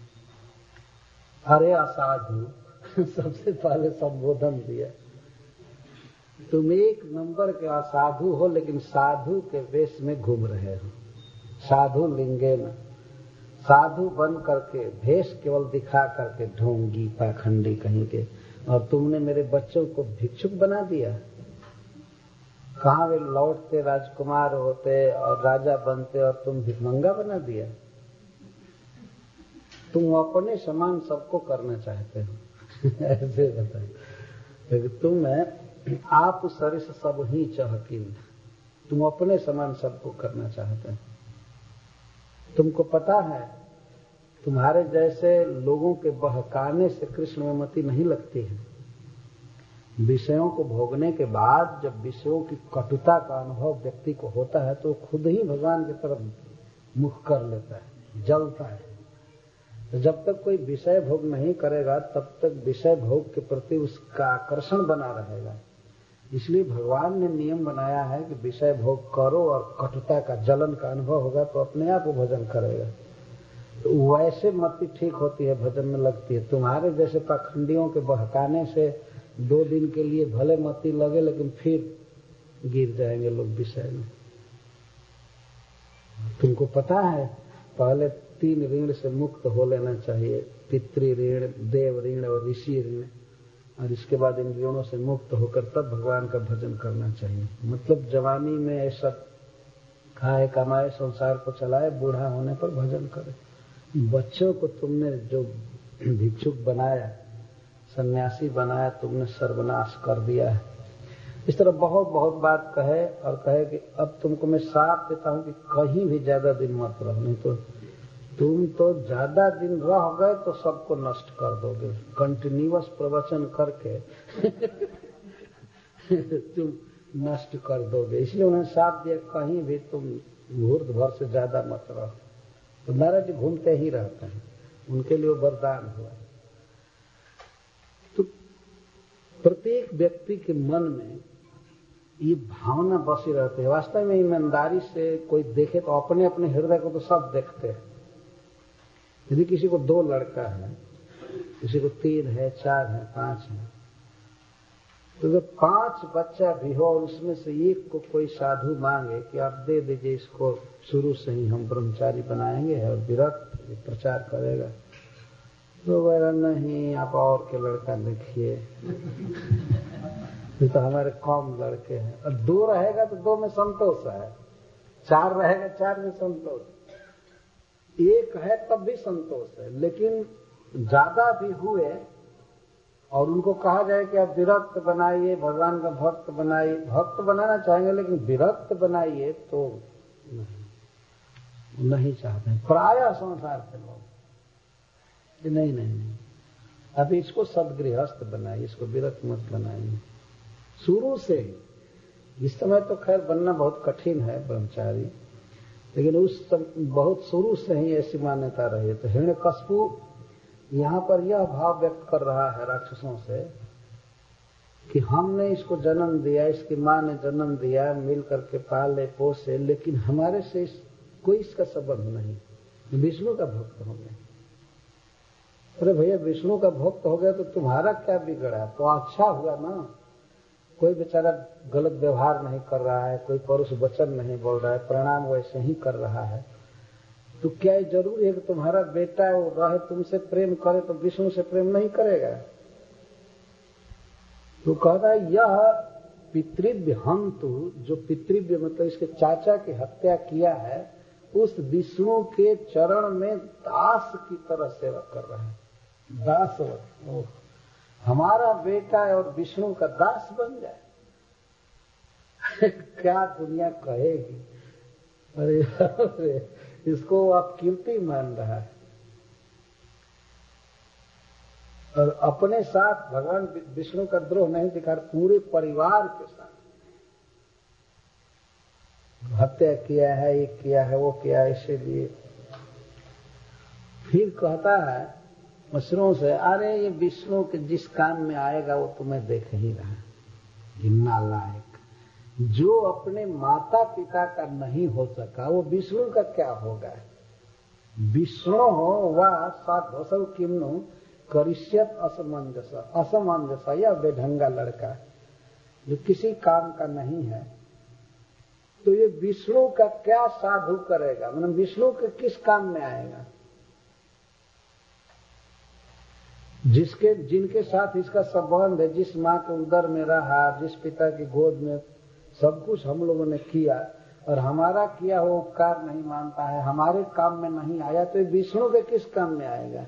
अरे असाधु सबसे पहले संबोधन दिया, तुम एक नंबर के असाधु हो, लेकिन साधु के वेश में घूम रहे हो। साधु लिंगेन, साधु बन करके, भेष केवल दिखा करके, ढोंगी पाखंडी कहीं के, और तुमने मेरे बच्चों को भिक्षुक बना दिया। कहाँ वे लौटते राजकुमार होते और राजा बनते और तुम भिखमंगा बना दिया। तुम अपने समान सबको करना चाहते हो ऐसे बताइए। तुम आप सरिस सब ही चहकिन, तुम अपने समान सबको करना चाहते हो। तुमको पता है तुम्हारे जैसे लोगों के बहकाने से कृष्ण में मति नहीं लगती है। विषयों को भोगने के बाद जब विषयों की कटुता का अनुभव व्यक्ति को होता है तो खुद ही भगवान की तरफ मुख कर लेता है, जलता है। तो जब तक कोई विषय भोग नहीं करेगा तब तक विषय भोग के प्रति उसका आकर्षण बना रहेगा। इसलिए भगवान ने नियम बनाया है कि विषय भोग करो और कटुता का जलन का अनुभव होगा तो अपने आप वो भजन करेगा। तो वैसे मति ठीक होती है, भजन में लगती है। तुम्हारे जैसे पाखंडियों के बहकाने से दो दिन के लिए भले मति लगे, लेकिन फिर गिर जाएंगे लोग विषय में। तुमको पता है पहले तीन ऋण से मुक्त हो लेना चाहिए, पितृ ऋण, देव ऋण और ऋषि ऋण, और इसके बाद इन ऋणों से मुक्त होकर तब भगवान का भजन करना चाहिए। मतलब जवानी में ऐसा खाए कमाए संसार को चलाए, बूढ़ा होने पर भजन करे। बच्चों को तुमने जो भिक्षुक बनाया, सन्यासी बनाया, तुमने सर्वनाश कर दिया है। इस तरह बहुत बहुत बात कहे और कहे कि अब तुमको मैं साथ देता हूं कि कहीं भी ज्यादा दिन मत रहो, नहीं तो तुम तो ज्यादा दिन रह गए तो सबको नष्ट कर दोगे। कंटिन्यूअस प्रवचन करके तुम नष्ट कर दोगे। इसलिए उन्हें साथ दिया कहीं भी तुम मुहूर्त भर से ज्यादा मत रहो। तो नारायण जी घूमते ही रहते हैं, उनके लिए वरदान हुआ। तो प्रत्येक व्यक्ति के मन में ये भावना बसी रहती है। वास्तव में ईमानदारी से कोई देखे तो अपने अपने हृदय को तो सब देखते हैं। यदि किसी को दो लड़का है, किसी को तीन है, चार है, पांच है, तो जब पांच बच्चा भी हो और उसमें से एक को कोई साधु मांगे कि आप दे दीजिए, इसको शुरू से ही हम ब्रह्मचारी बनाएंगे और विरक्त प्रचार करेगा, तो वह नहीं, आप और के लड़का देखिए, तो हमारे कम लड़के हैं। और दो रहेगा तो दो में संतोष है, चार रहेगा चार में संतोष, एक है तब भी संतोष है। लेकिन ज्यादा भी हुए और उनको कहा जाए कि आप विरक्त बनाइए, भगवान का भक्त बनाइए, भक्त बनाना चाहेंगे लेकिन विरक्त बनाइए तो नहीं, नहीं चाहते। प्रायः संसार के लोग नहीं नहीं नहीं अभी इसको सदगृहस्थ बनाइए, इसको विरक्त मत बनाइए शुरू से ही। इस समय तो खैर बनना बहुत कठिन है ब्रह्मचारी, लेकिन उस बहुत शुरू से ही ऐसी मान्यता रही है। तो हिरण्यकशिपु यहाँ पर यह भाव व्यक्त कर रहा है राक्षसों से कि हमने इसको जन्म दिया, इसकी माँ ने जन्म दिया, मिल करके पाले पोसे, लेकिन हमारे से इस, कोई इसका संबंध नहीं। विष्णु का भक्त हो गया। अरे भैया विष्णु का भक्त हो गया तो तुम्हारा क्या बिगड़ा? तो अच्छा हुआ ना, कोई बेचारा गलत व्यवहार नहीं कर रहा है, कोई परुष वचन नहीं बोल रहा है, प्रणाम वैसे ही कर रहा है। तो क्या ये जरूरी है कि तुम्हारा बेटा वो रहे तुमसे प्रेम करे तो विष्णु से प्रेम नहीं करेगा? तो कहता है यह पितृव्य हंतु, जो पितृव्य मतलब इसके चाचा की हत्या किया है, उस विष्णु के चरण में दास की तरह सेवा कर रहा है। दास, हमारा बेटा और विष्णु का दास बन जाए क्या दुनिया कहेगी? अरे, अरे इसको आप कीर्ति मान रहा है। और अपने साथ भगवान विष्णु का द्रोह नहीं दिखा, पूरे परिवार के साथ हत्या किया है, ये किया है, वो किया है। इसीलिए फिर कहता है असुरों से, अरे ये विष्णु के जिस काम में आएगा वो तुम्हें देख ही रहा है, नालायक, जो अपने माता पिता का नहीं हो सका वो विष्णु का क्या होगा। विष्णु हो वह साधोसौ किम्नु करिष्यत असमंजस, असमंजस या बेढंगा लड़का जो किसी काम का नहीं है, तो ये विष्णु का क्या साधु करेगा, मतलब विष्णु के किस काम में आएगा। जिसके जिनके साथ इसका संबंध है, जिस माँ के उदर में रहा, जिस पिता की गोद में सब कुछ हम लोगों ने किया और हमारा किया हुआ उपकार नहीं मानता है, हमारे काम में नहीं आया, तो विष्णु के किस काम में आएगा।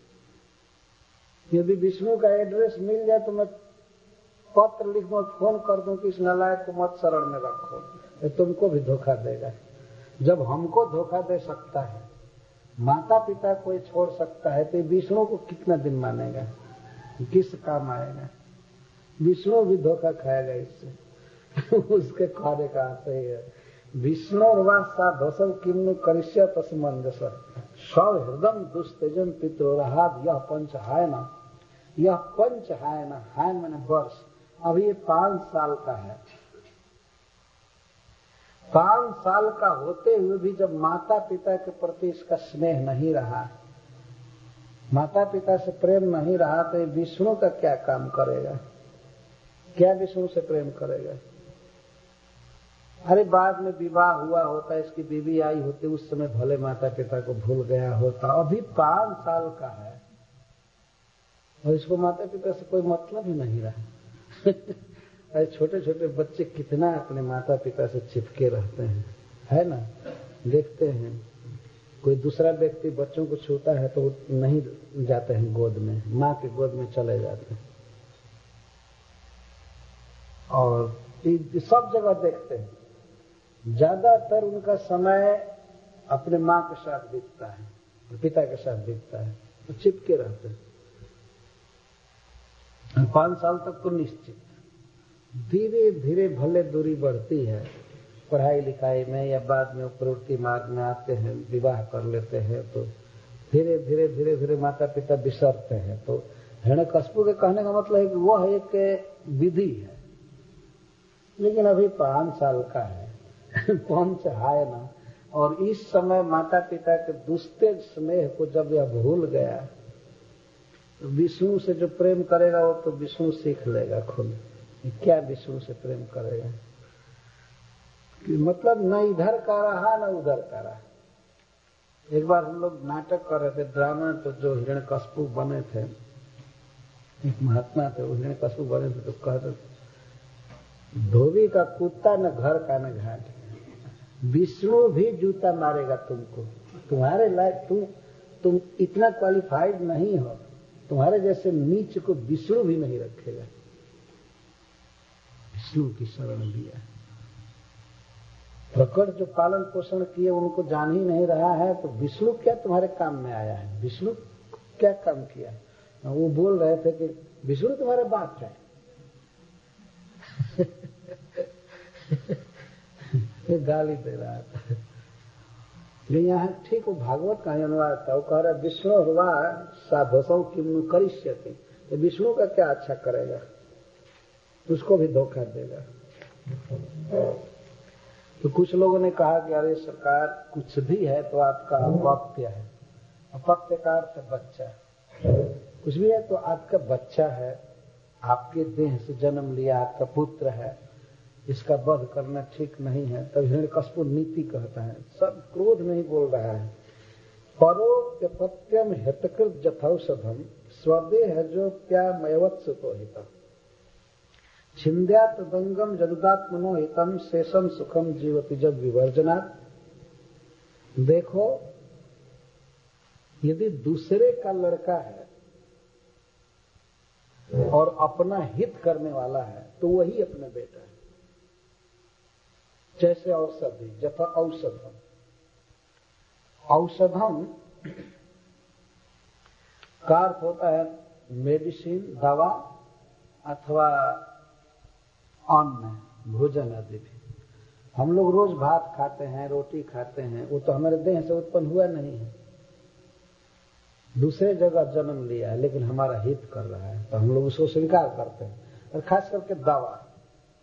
यदि विष्णु का एड्रेस मिल जाए तो मैं पत्र लिख दूं, फोन कर दूं कि इस नालायक को मत शरण में रखो, ये तुमको भी धोखा देगा। जब हमको धोखा दे सकता है, माता पिता कोई छोड़ सकता है, तो विष्णु को कितना दिन मानेगा, किस काम आएगा। विष्णु भी धोखा खाएगा इससे। उसके खाने का सही है। विष्णु साधोसौ किम्नु करिष्यत असमंजस सौहृदम दुस्तेजन पितरोरहाद। यह पंच है ना, यह पंच है ना, है मैंने वर्ष। अभी ये पांच साल का है। पांच साल का होते हुए भी जब माता पिता के प्रति इसका स्नेह नहीं रहा, माता पिता से प्रेम नहीं रहा, तो ये विष्णु का क्या काम करेगा, क्या विष्णु से प्रेम करेगा। अरे बाद में विवाह हुआ होता, इसकी बीवी आई होती, उस समय भले माता पिता को भूल गया होता। अभी पांच साल का है और इसको माता पिता से कोई मतलब ही नहीं रहा। अरे छोटे छोटे बच्चे कितना अपने माता पिता से चिपके रहते हैं, है ना। देखते हैं कोई दूसरा व्यक्ति बच्चों को छूता है तो नहीं जाते हैं गोद में, माँ के गोद में चले जाते हैं। और सब जगह देखते हैं, ज्यादातर उनका समय अपने माँ के साथ बीतता है, पिता के साथ बीतता है, तो चिपके रहते हैं। पांच साल तक तो निश्चित। धीरे धीरे भले दूरी बढ़ती है पढ़ाई लिखाई में, या बाद में प्रवृत्ति मार्ग में आते हैं, विवाह कर लेते हैं, तो धीरे धीरे धीरे धीरे माता पिता बिसरते हैं। तो हिरण्यकशिपु के कहने का मतलब है कि वह एक विधि है, लेकिन अभी पांच साल का है, पंच है ना। और इस समय माता पिता के दुस्तेज स्नेह को जब यह भूल गया, तो विष्णु से जो प्रेम करेगा वो तो विष्णु सीख लेगा खुद। क्या विष्णु से प्रेम करेगा, कि मतलब न इधर का रहा न उधर का रहा। एक बार हम लोग नाटक कर रहे थे, ड्रामा, तो जो हिरण्यकशिपु बने थे, एक महात्मा थे, वो हिरण्यकशिपु बने थे, तो कहते धोबी का कुत्ता न घर का न घाट, विष्णु भी जूता मारेगा तुमको, तुम्हारे लायक तुम तुम इतना क्वालिफाइड नहीं हो, तुम्हारे जैसे नीच को विष्णु भी नहीं रखेगा। विष्णु की शरण लिया। प्रकट जो पालन पोषण किए उनको जान ही नहीं रहा है, तो विष्णु क्या तुम्हारे काम में आया है, विष्णु क्या काम किया। वो बोल रहे थे कि विष्णु तुम्हारे बाप है। ये गाली दे रहा था। यहाँ ठीक वो भागवत का अनुवाद था। वो कह रहा विष्णु हुआ साधसौ किम्नु करिष्यति, तो विष्णु का क्या अच्छा करेगा, उसको भी धोखा देगा। तो कुछ लोगों ने कहा कि अरे सरकार कुछ भी है तो आपका अपत्य है। अपत्य का अर्थ बच्चा, कुछ भी है तो आपका बच्चा है, आपके देह से जन्म लिया, आपका पुत्र है, इसका वध करना ठीक नहीं है। तब हिरण्यकशिपु नीति कहता है, सब क्रोध नहीं बोल रहा है। परोप्यपत्यम हितकृत जथौषधम स्वदेह जो प्यामयवत्स तो हितम छिंद्यात दंगम जदुदात्मनो हितम शेषम सुखम जीवति जब विवर्जनात्। देखो, यदि दूसरे का लड़का है और अपना हित करने वाला है तो वही अपना बेटा है। जैसे औषधि, जथा औषधम, औषधम का अर्थ होता है मेडिसिन, दवा अथवा अन्न, भोजन आदि भी। हम लोग रोज भात खाते हैं, रोटी खाते हैं, वो तो हमारे देह से उत्पन्न हुआ नहीं है, दूसरे जगह जन्म लिया है, लेकिन हमारा हित कर रहा है, तो हम लोग उसको स्वीकार करते हैं। और खास करके दवा,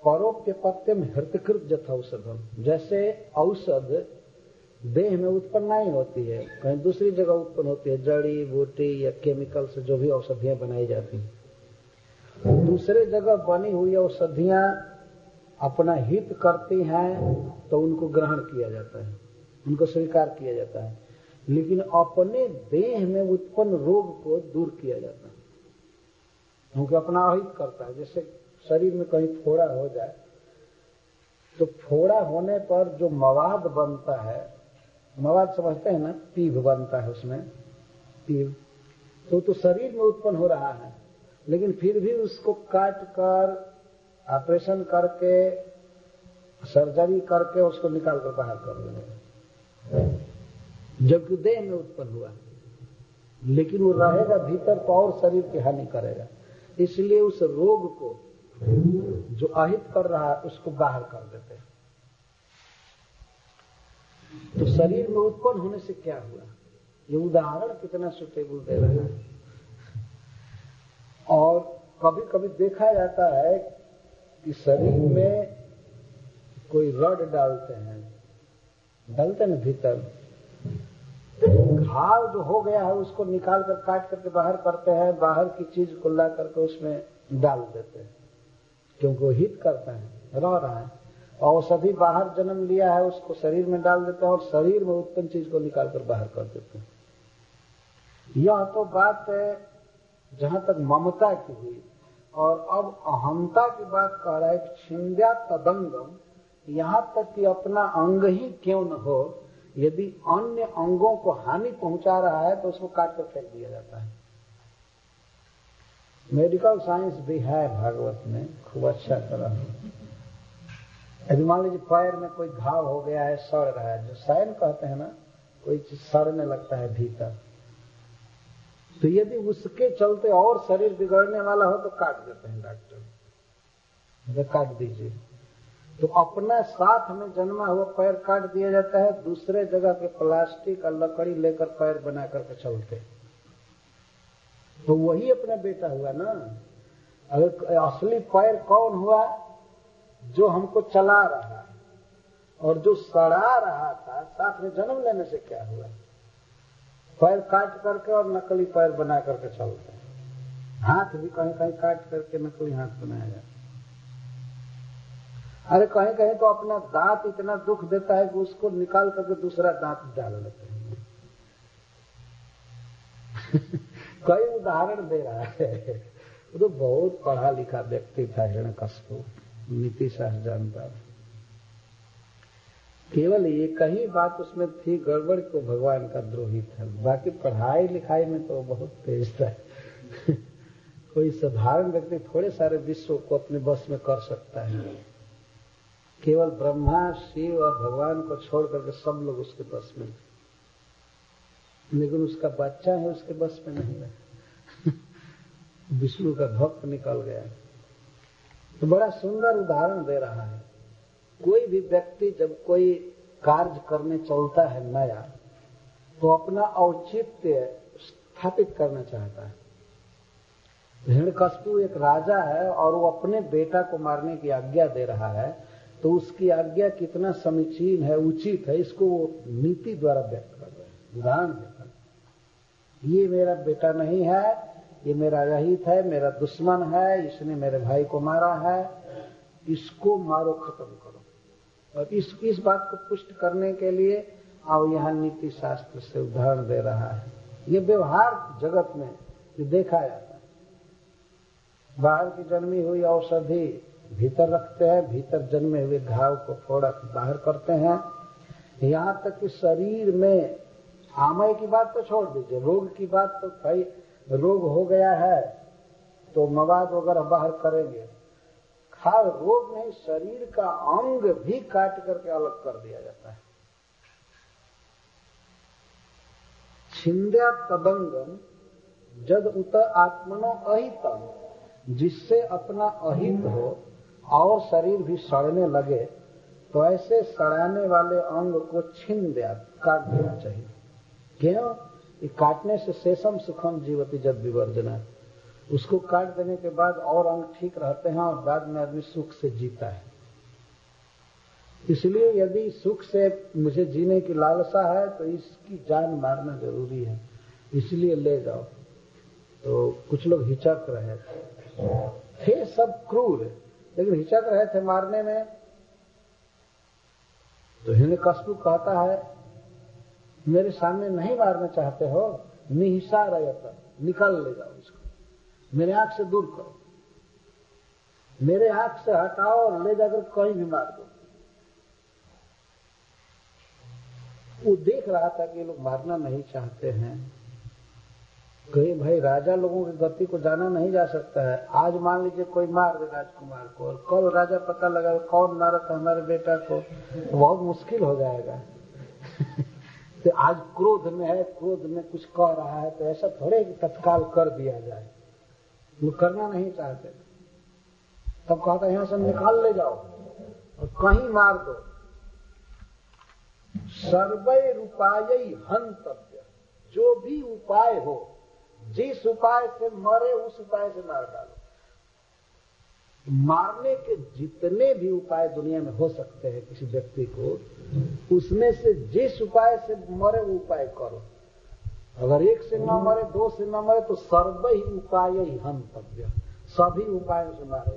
परोप्य पत्यम हृतकृत जथौषधम, जैसे औषध देह में उत्पन्न नहीं होती है, कहीं दूसरी जगह उत्पन्न होती है, जड़ी बूटी या केमिकल से जो भी औषधियां बनाई जाती हैं, दूसरे जगह बनी हुई औषधियां अपना हित करती हैं तो उनको ग्रहण किया जाता है, उनको स्वीकार किया जाता है, लेकिन अपने देह में उत्पन्न रोग को दूर किया जाता है, क्योंकि अपना अहित करता है। जैसे शरीर में कहीं फोड़ा हो जाए तो फोड़ा होने पर जो मवाद बनता है, मवाद समझते हैं ना, पीभ बनता है उसमें, पीभ तो तो शरीर में उत्पन्न हो रहा है, लेकिन फिर भी उसको काट कर ऑपरेशन करके सर्जरी करके उसको निकाल कर बाहर कर देंगे, जबकि देह में उत्पन्न हुआ, लेकिन वो रहेगा भीतर तो और शरीर की हानि करेगा। इसलिए उस रोग को जो अहित कर रहा है उसको बाहर कर देते हैं। तो शरीर में उत्पन्न होने से क्या हुआ, ये उदाहरण कितना सुटेबल दे रहा है। और कभी कभी देखा जाता है कि शरीर में कोई रड डालते हैं, डालते हैं भीतर, घाव जो हो गया है उसको निकाल कर काट करके बाहर करते हैं, बाहर की चीज को ला करके उसमें डाल देते हैं, क्योंकि वो हित करता है, रह रहा है। औषधि बाहर जन्म लिया है उसको शरीर में डाल देते हैं और शरीर में उत्पन्न चीज को निकाल कर बाहर कर देते हैं। यह तो बात है जहां तक ममता की हुई, और अब अहंता की बात कह रहा है, छिंद्या तदंगम, यहां तक कि अपना अंग ही क्यों न हो, यदि अन्य अंगों को हानि पहुंचा रहा है तो उसको काट कर फेंक दिया जाता है। मेडिकल साइंस भी है भागवत में, खूब अच्छा तरह। यदि मान लीजिए पैर में कोई घाव हो गया है, सड़ रहा है, जो सैन कहते हैं ना, कोई चीज सड़ने लगता है भीतर, तो यदि उसके चलते और शरीर बिगड़ने वाला हो तो काट देते हैं डॉक्टर, काट दीजिए। तो अपना साथ में जन्मा हुआ पैर काट दिया जाता है, दूसरे जगह के प्लास्टिक और लकड़ी लेकर पैर बना करके चलते, तो वही अपना बेटा हुआ ना। अगर असली पैर कौन हुआ, जो हमको चला रहा है, और जो सड़ा रहा था साथ में जन्म लेने से क्या हुआ, पैर काट करके और नकली पैर बना करके चलते हैं। हाथ भी कहीं कहीं काट करके नकली हाथ बनाया जाता है। अरे कहीं कहीं तो अपना दांत इतना दुख देता है कि उसको निकाल करके दूसरा दांत डाल लेते हैं। कई उदाहरण दे रहा है। वो तो बहुत पढ़ा लिखा व्यक्ति था हिरण्यकश्यप, नीति शास्त्र जानता। केवल एक ही बात उसमें थी गड़बड़ को भगवान का द्रोही था, बाकी पढ़ाई लिखाई में तो बहुत तेज था। कोई साधारण व्यक्ति थोड़े सारे विश्व को अपने बस में कर सकता है, केवल ब्रह्मा शिव और भगवान को छोड़ करके सब लोग उसके बस में, लेकिन उसका बच्चा है उसके बस में नहीं है। विष्णु का भक्त निकल गया। तो बड़ा सुंदर उदाहरण दे रहा है। कोई भी व्यक्ति जब कोई कार्य करने चलता है नया, तो अपना औचित्य स्थापित करना चाहता है। हिरण्यकश्यप एक राजा है और वो अपने बेटा को मारने की आज्ञा दे रहा है, तो उसकी आज्ञा कितना समीचीन है, उचित है, इसको वो नीति द्वारा व्यक्त कर रहे हैं, उदाहरण देकर। ये मेरा बेटा नहीं है, ये मेरा रहित है, मेरा दुश्मन है, इसने मेरे भाई को मारा है, इसको मारो, खत्म करो। और इस इस बात को पुष्ट करने के लिए अब यहाँ नीति शास्त्र से उदाहरण दे रहा है। ये व्यवहार जगत में ये देखा जाता है। बाहर की जन्मी हुई औषधि भीतर रखते हैं, भीतर जन्मे हुए घाव को फोड़ा बाहर करते हैं। यहाँ तक कि शरीर में आमय की बात तो छोड़ दीजिए, रोग की बात तो भाई, रोग हो गया है तो मवाद वगैरह बाहर करेंगे। खाली रोग नहीं, शरीर का अंग भी काट करके अलग कर दिया जाता है। छिंद्या तदंगम जद उत आत्मनो अहितम, जिससे अपना अहित हो और शरीर भी सड़ने लगे, तो ऐसे सड़ाने वाले अंग को छिन दिया, काट देना चाहिए। क्यों? ये काटने से शेषम सुखम जीवति जद विवर्जना, उसको काट देने के बाद और अंग ठीक रहते हैं और बाद में आदमी सुख से जीता है। इसलिए यदि सुख से मुझे जीने की लालसा है तो इसकी जान मारना जरूरी है, इसलिए ले जाओ। तो कुछ लोग हिचक रहे थे, सब क्रूर, लेकिन हिचक रहे थे मारने में। तो हिरण्यकशिपु कहता है मेरे सामने नहीं मारना चाहते हो, निहिसा रहता, निकाल ले जाओ इसको, मेरे आंख से दूर करो, मेरे आंख से हटाओ और ले जाकर कहीं भी मार दो। वो देख रहा था कि ये लोग मारना नहीं चाहते हैं। कहीं भाई राजा लोगों की गति को जाना नहीं जा सकता है। आज मान लीजिए कोई मार दे राजकुमार को और कल राजा पता लगा कौन मारा था हमारे बेटा को, तो बहुत मुश्किल हो जाएगा। तो आज क्रोध में है, क्रोध में कुछ कह रहा है, तो ऐसा थोड़े कि तत्काल कर दिया जाए, वो करना नहीं चाहते। तब कहता यहाँ से निकाल ले जाओ और कहीं मार दो। सर्वै रूपायै हंतव्य, जो भी उपाय हो, जिस उपाय से मरे उस उपाय से मार डालो। मारने के जितने भी उपाय दुनिया में हो सकते हैं किसी व्यक्ति को, उसमें से जिस उपाय से मरे वो उपाय करो। अगर एक से न मरे, दो से न मरे, तो सर्वै उपायै हंतव्य, सभी उपायों से मारो।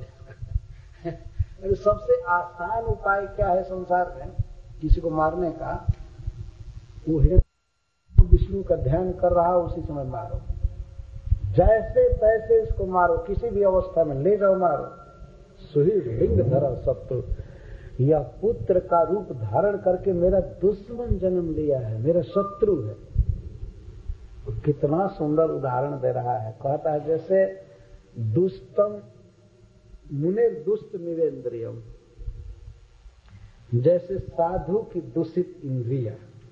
सबसे आसान उपाय क्या है संसार में किसी को मारने का? वो विष्णु का ध्यान कर रहा है, उसी समय मारो, जैसे तैसे इसको मारो, किसी भी अवस्था में ले जाओ मारो। सुहृद लिंग धरा शत्रु, यह पुत्र का रूप धारण करके मेरा दुश्मन जन्म लिया है, मेरा शत्रु है। कितना सुंदर उदाहरण दे रहा है। कहता है जैसे दुष्टम मुने दुष्ट निवेंद्रियम, जैसे साधु की दूषित इंद्रिया।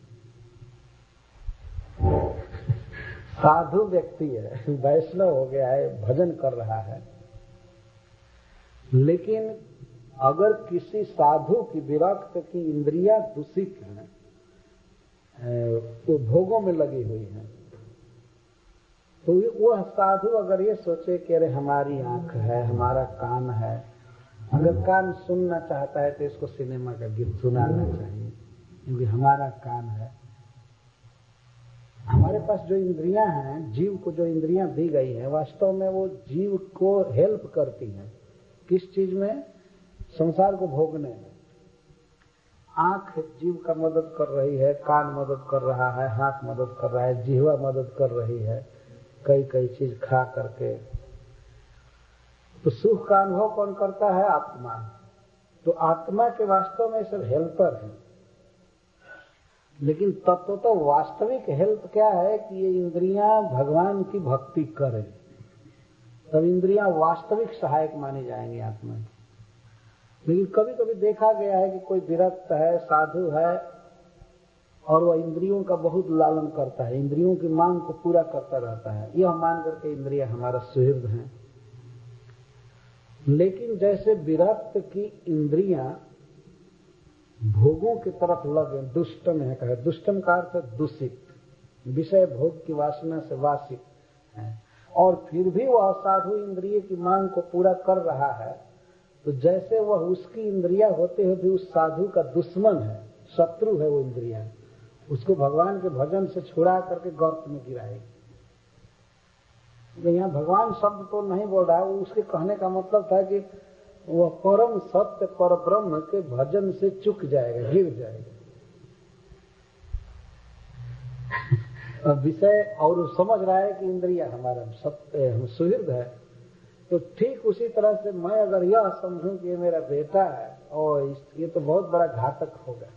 साधु व्यक्ति है, वैष्णव हो गया है, भजन कर रहा है, लेकिन अगर किसी साधु की विरक्त की इंद्रियां दूषित हैं, वो भोगों में लगी हुई हैं, तो वह साधु अगर ये सोचे कि अरे हमारी आंख है, हमारा कान है, अगर कान सुनना चाहता है तो इसको सिनेमा का गीत सुनाना चाहिए, क्योंकि हमारा कान है। हमारे पास जो इंद्रियां हैं, जीव को जो इंद्रियां दी गई है, वास्तव में वो जीव को हेल्प करती हैं। किस चीज में? संसार को भोगने में। आंख जीव का मदद कर रही है, कान मदद कर रहा है, हाथ मदद कर रहा है, जिह्वा मदद कर रही है, कई कई चीज खा करके। तो सुख का अनुभव कौन करता है? आत्मा। तो आत्मा के वास्तव में सब हेल्पर है, लेकिन तत्व तो वास्तविक हेल्प क्या है कि ये इंद्रियां भगवान की भक्ति करें, तब इंद्रियां वास्तविक सहायक मानी जाएंगी आत्मा की। लेकिन कभी कभी देखा गया है कि कोई विरक्त है, साधु है, और वह इंद्रियों का बहुत लालन करता है, इंद्रियों की मांग को पूरा करता रहता है, यह मान करके इंद्रियां हमारा सुहृद हैं। लेकिन जैसे विरक्त की इंद्रियां भोगों की तरफ लगे, दुष्टम है, कहे दुष्टम का अर्थ है दूषित, विषय भोग की वासना से वासित है, और फिर भी वह साधु इंद्रिय की मांग को पूरा कर रहा है, तो जैसे वह उसकी इंद्रिया होते हुए भी उस साधु का दुश्मन है, शत्रु है वो इंद्रिया, उसको भगवान के भजन से छुड़ा करके गर्त में गिराएगी। यहाँ भगवान शब्द तो नहीं बोल रहा है, वो उसके कहने का मतलब था कि वह परम सत्य पर ब्रह्म के भजन से चुक जाएगा, गिर जाएगा। विषय और समझ रहा है कि इंद्रिया हमारा सत्य हम सुहृद है, तो ठीक उसी तरह से मैं अगर यह समझूं कि ये मेरा बेटा है और ये तो बहुत बड़ा घातक होगा,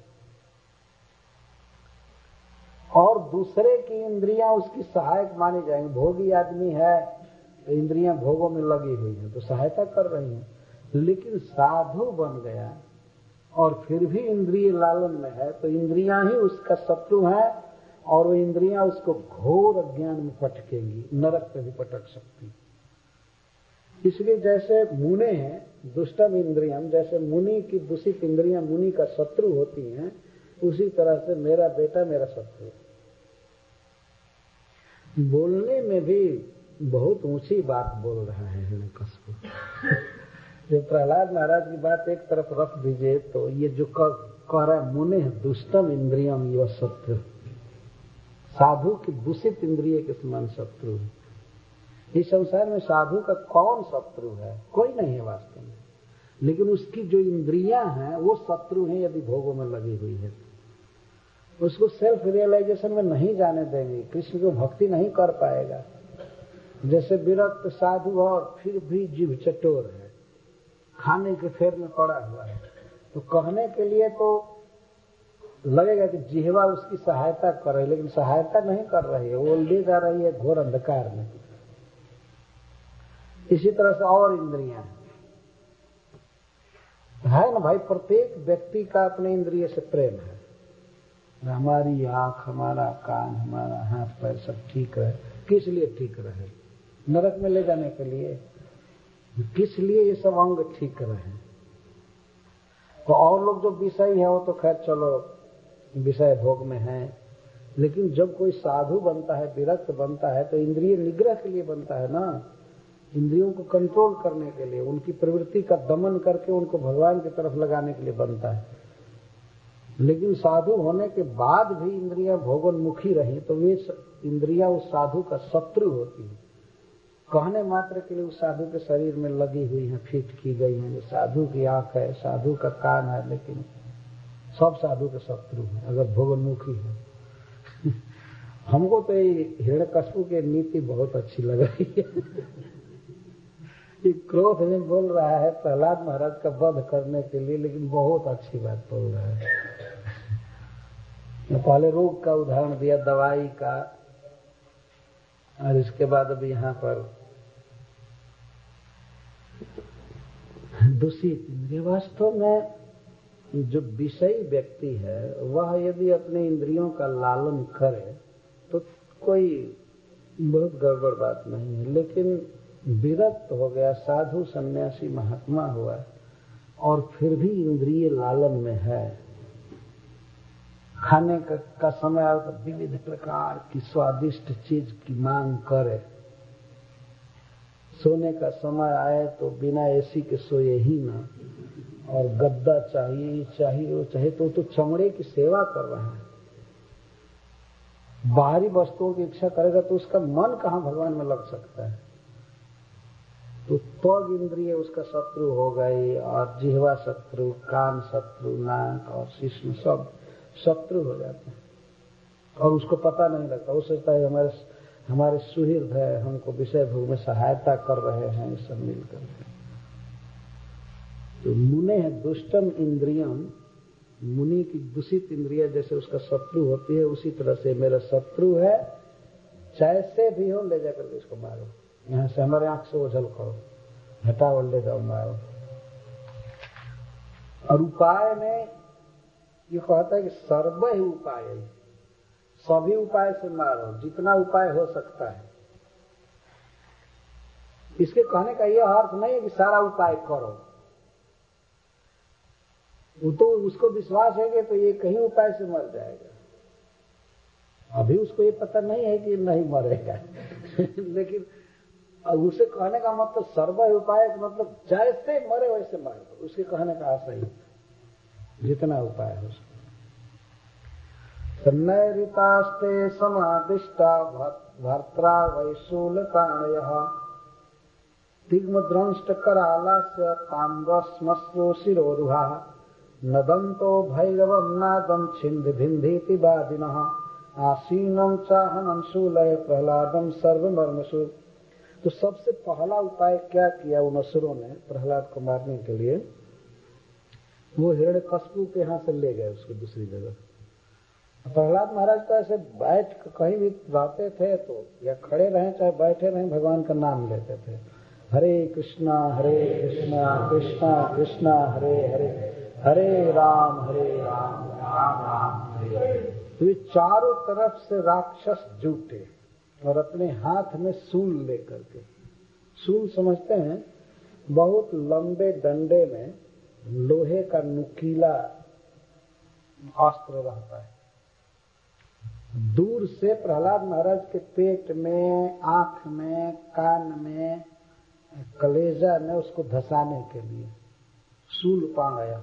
और दूसरे की इंद्रियां उसकी सहायक मानी जाएंगी। भोगी आदमी है तो इंद्रियां भोगों में लगी हुई है तो सहायता कर रही हैं, लेकिन साधु बन गया और फिर भी इंद्रिय लालन में है तो इंद्रियां ही उसका शत्रु है, और वो इंद्रियां उसको घोर अज्ञान में पटकेंगी, नरक पे भी पटक सकती। इसलिए जैसे मुने हैं दुष्टम इंद्रियम, जैसे मुनि की दूषित इंद्रियां मुनि का शत्रु होती हैं, उसी तरह से मेरा बेटा मेरा शत्रु है। बोलने में भी बहुत ऊंची बात बोल रहा है हिरण्यकश्यप। जब प्रहलाद महाराज की बात एक तरफ रख दीजिए तो ये जो कह रहा है मुने दुष्टम इंद्रियम युवा शत्रु, साधु की दूषित इंद्रिय के समान शत्रु है। इस संसार में साधु का कौन शत्रु है? कोई नहीं है वास्तव में, लेकिन उसकी जो इंद्रियां हैं वो शत्रु हैं यदि भोगों में लगी हुई है। उसको सेल्फ रियलाइजेशन में नहीं जाने देंगे, कृष्ण को भक्ति नहीं कर पाएगा। जैसे विरक्त साधु और फिर भी जीव चटोर है, खाने के फेर में पड़ा हुआ है, तो कहने के लिए तो लगेगा कि जिह्वा उसकी सहायता कर रही है, लेकिन सहायता नहीं कर रही है, वो ले जा रही है घोर अंधकार में। इसी तरह से और इंद्रियां है ना भाई, प्रत्येक व्यक्ति का अपने इंद्रिय से प्रेम है। हमारी आंख, हमारा कान, हमारा हाथ पैर सब ठीक रहे। किस लिए ठीक रहे? नरक में ले जाने के लिए? किस लिए ये सब अंग ठीक रहे? तो और लोग जो विषय है वो तो खैर चलो विषय भोग में है, लेकिन जब कोई साधु बनता है, विरक्त बनता है, तो इंद्रिय निग्रह के लिए बनता है ना, इंद्रियों को कंट्रोल करने के लिए, उनकी प्रवृत्ति का दमन करके उनको भगवान की तरफ लगाने के लिए बनता है। लेकिन साधु होने के बाद भी इंद्रियां भोगोन्मुखी रही तो वे इंद्रियां उस साधु का शत्रु होती है। कहने मात्र के लिए उस साधु के शरीर में लगी हुई है, फिट की गई है। साधु की आंख है, साधु का कान है, लेकिन सब साधु के शत्रु हैं अगर भोगोन्मुखी है। हमको तो ये हिरण्यकश्यप की नीति बहुत अच्छी लग रही है। ये क्रोध में बोल रहा है प्रहलाद महाराज का वध करने के लिए, लेकिन बहुत अच्छी बात बोल रहा है। पहले रोग का उदाहरण दिया, दवाई का, और इसके बाद अब यहाँ पर दूषित इंद्रिय। वास्तव में जो विषयी व्यक्ति है वह यदि अपने इंद्रियों का लालन करे तो कोई बहुत गड़बड़ बात नहीं है, लेकिन विरक्त हो गया, साधु सन्यासी महात्मा हुआ और फिर भी इंद्रिय लालन में है, खाने का, का समय आए तो विविध प्रकार की स्वादिष्ट चीज की मांग करे, सोने का समय आए तो बिना एसी के सोए ही ना, और गद्दा चाहिए चाहिए वो चाहिए, तो तो चमड़े की सेवा कर रहा है। बाहरी वस्तुओं की इच्छा करेगा तो उसका मन कहाँ भगवान में लग सकता है? तो त्वग इंद्रिय उसका शत्रु हो गई, और जिह्वा शत्रु, कान शत्रु, नाक और शिश्न सब शत्रु हो जाते हैं, और उसको पता नहीं लगता। वो सोचता है हमारे हमारे सुहृद है, हमको विषय भोग में सहायता कर रहे हैं, ये सब मिलकर। तो मुने है दुष्टम इंद्रियम, मुनि की दूषित इंद्रिया जैसे उसका शत्रु होती है, उसी तरह से मेरा शत्रु है, जैसे भी हो ले जाकर इसको मारो, यहाँ से हमारे आंख से ओझल करो, हटाओ, ले जाओ, मारो। और उपाय में ये कहता है कि सर्व ही उपाय है, सभी उपाय से मारो, जितना उपाय हो सकता है। इसके कहने का यह अर्थ नहीं है कि सारा उपाय करो, वो तो उसको विश्वास है कि तो ये कहीं उपाय से मर जाएगा। अभी उसको ये पता नहीं है कि नहीं मरेगा। लेकिन उसे कहने का मतलब सर्व उपाय मतलब जैसे मरे वैसे मार दो, उसके कहने का आशय जितना उपाय हो सके। नैरितास्ते समादिष्टा भर्त्रा वैशूल काणयः तिग्मद्रंष्ट करालास्य ताम्रस्मस्यो शिरोरुहा नदन्तो भैरवं नादं छिन्द भिन्धीति वादिनः आसीनं चाहनं शूलय प्रहलादं सर्वमर्मसु। तो सबसे पहला उपाय क्या किया उन असुरों ने प्रहलाद को मारने के लिए? वो हिरण्यकश्यप के यहाँ से ले गए उसको दूसरी जगह। प्रहलाद महाराज तो ऐसे बैठ कहीं भी रहते थे तो या खड़े रहे चाहे बैठे रहे भगवान का नाम लेते थे, हरे कृष्णा हरे कृष्णा कृष्णा कृष्णा हरे हरे, हरे राम हरे राम राम राम हरे हरे। तो ये चारों तरफ से राक्षस जुटे और अपने हाथ में सूल लेकर के, सूल समझते हैं, बहुत लंबे डंडे में लोहे का नुकीला अस्त्र रहता है, दूर से प्रहलाद महाराज के पेट में, आंख में, कान में, कलेजा में उसको धसाने के लिए शूल पा गया।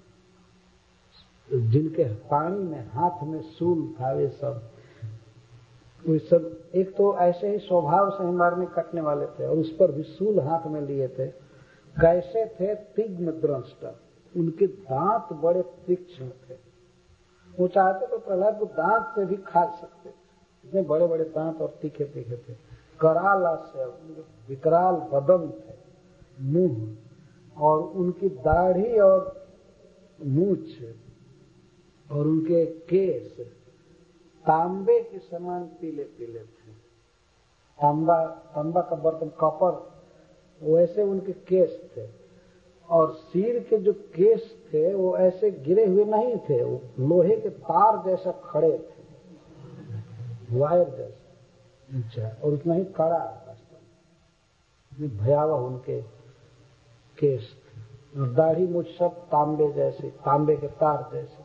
जिनके पानी में, हाथ में शूल था, वे सब वे सब एक तो ऐसे ही स्वभाव से ही मारने काटने वाले थे और उस पर भी शूल हाथ में लिए थे। कैसे थे? तीक्ष्ण दृष्टा, उनके दांत बड़े तीक्ष्ण थे। वो चाहते तो प्रहलाद को दांत से भी खा सकते थे, इतने बड़े बड़े दांत और तीखे तीखे थे। कराल से विकराल बदन थे, मुंह और उनकी दाढ़ी और मूछ और उनके केस तांबे के समान पीले पीले थे। तांबा तांबा का बर्तन, कॉपर, वैसे उनके केस थे। और सिर के जो केस थे वो ऐसे गिरे हुए नहीं थे, वो लोहे के तार जैसा खड़े थे, वायर जैसा। अच्छा, और उतना ही कड़ा वास्तव में भयावह उनके केस थे। और दाढ़ी मुझ सब तांबे जैसे, तांबे के तार जैसे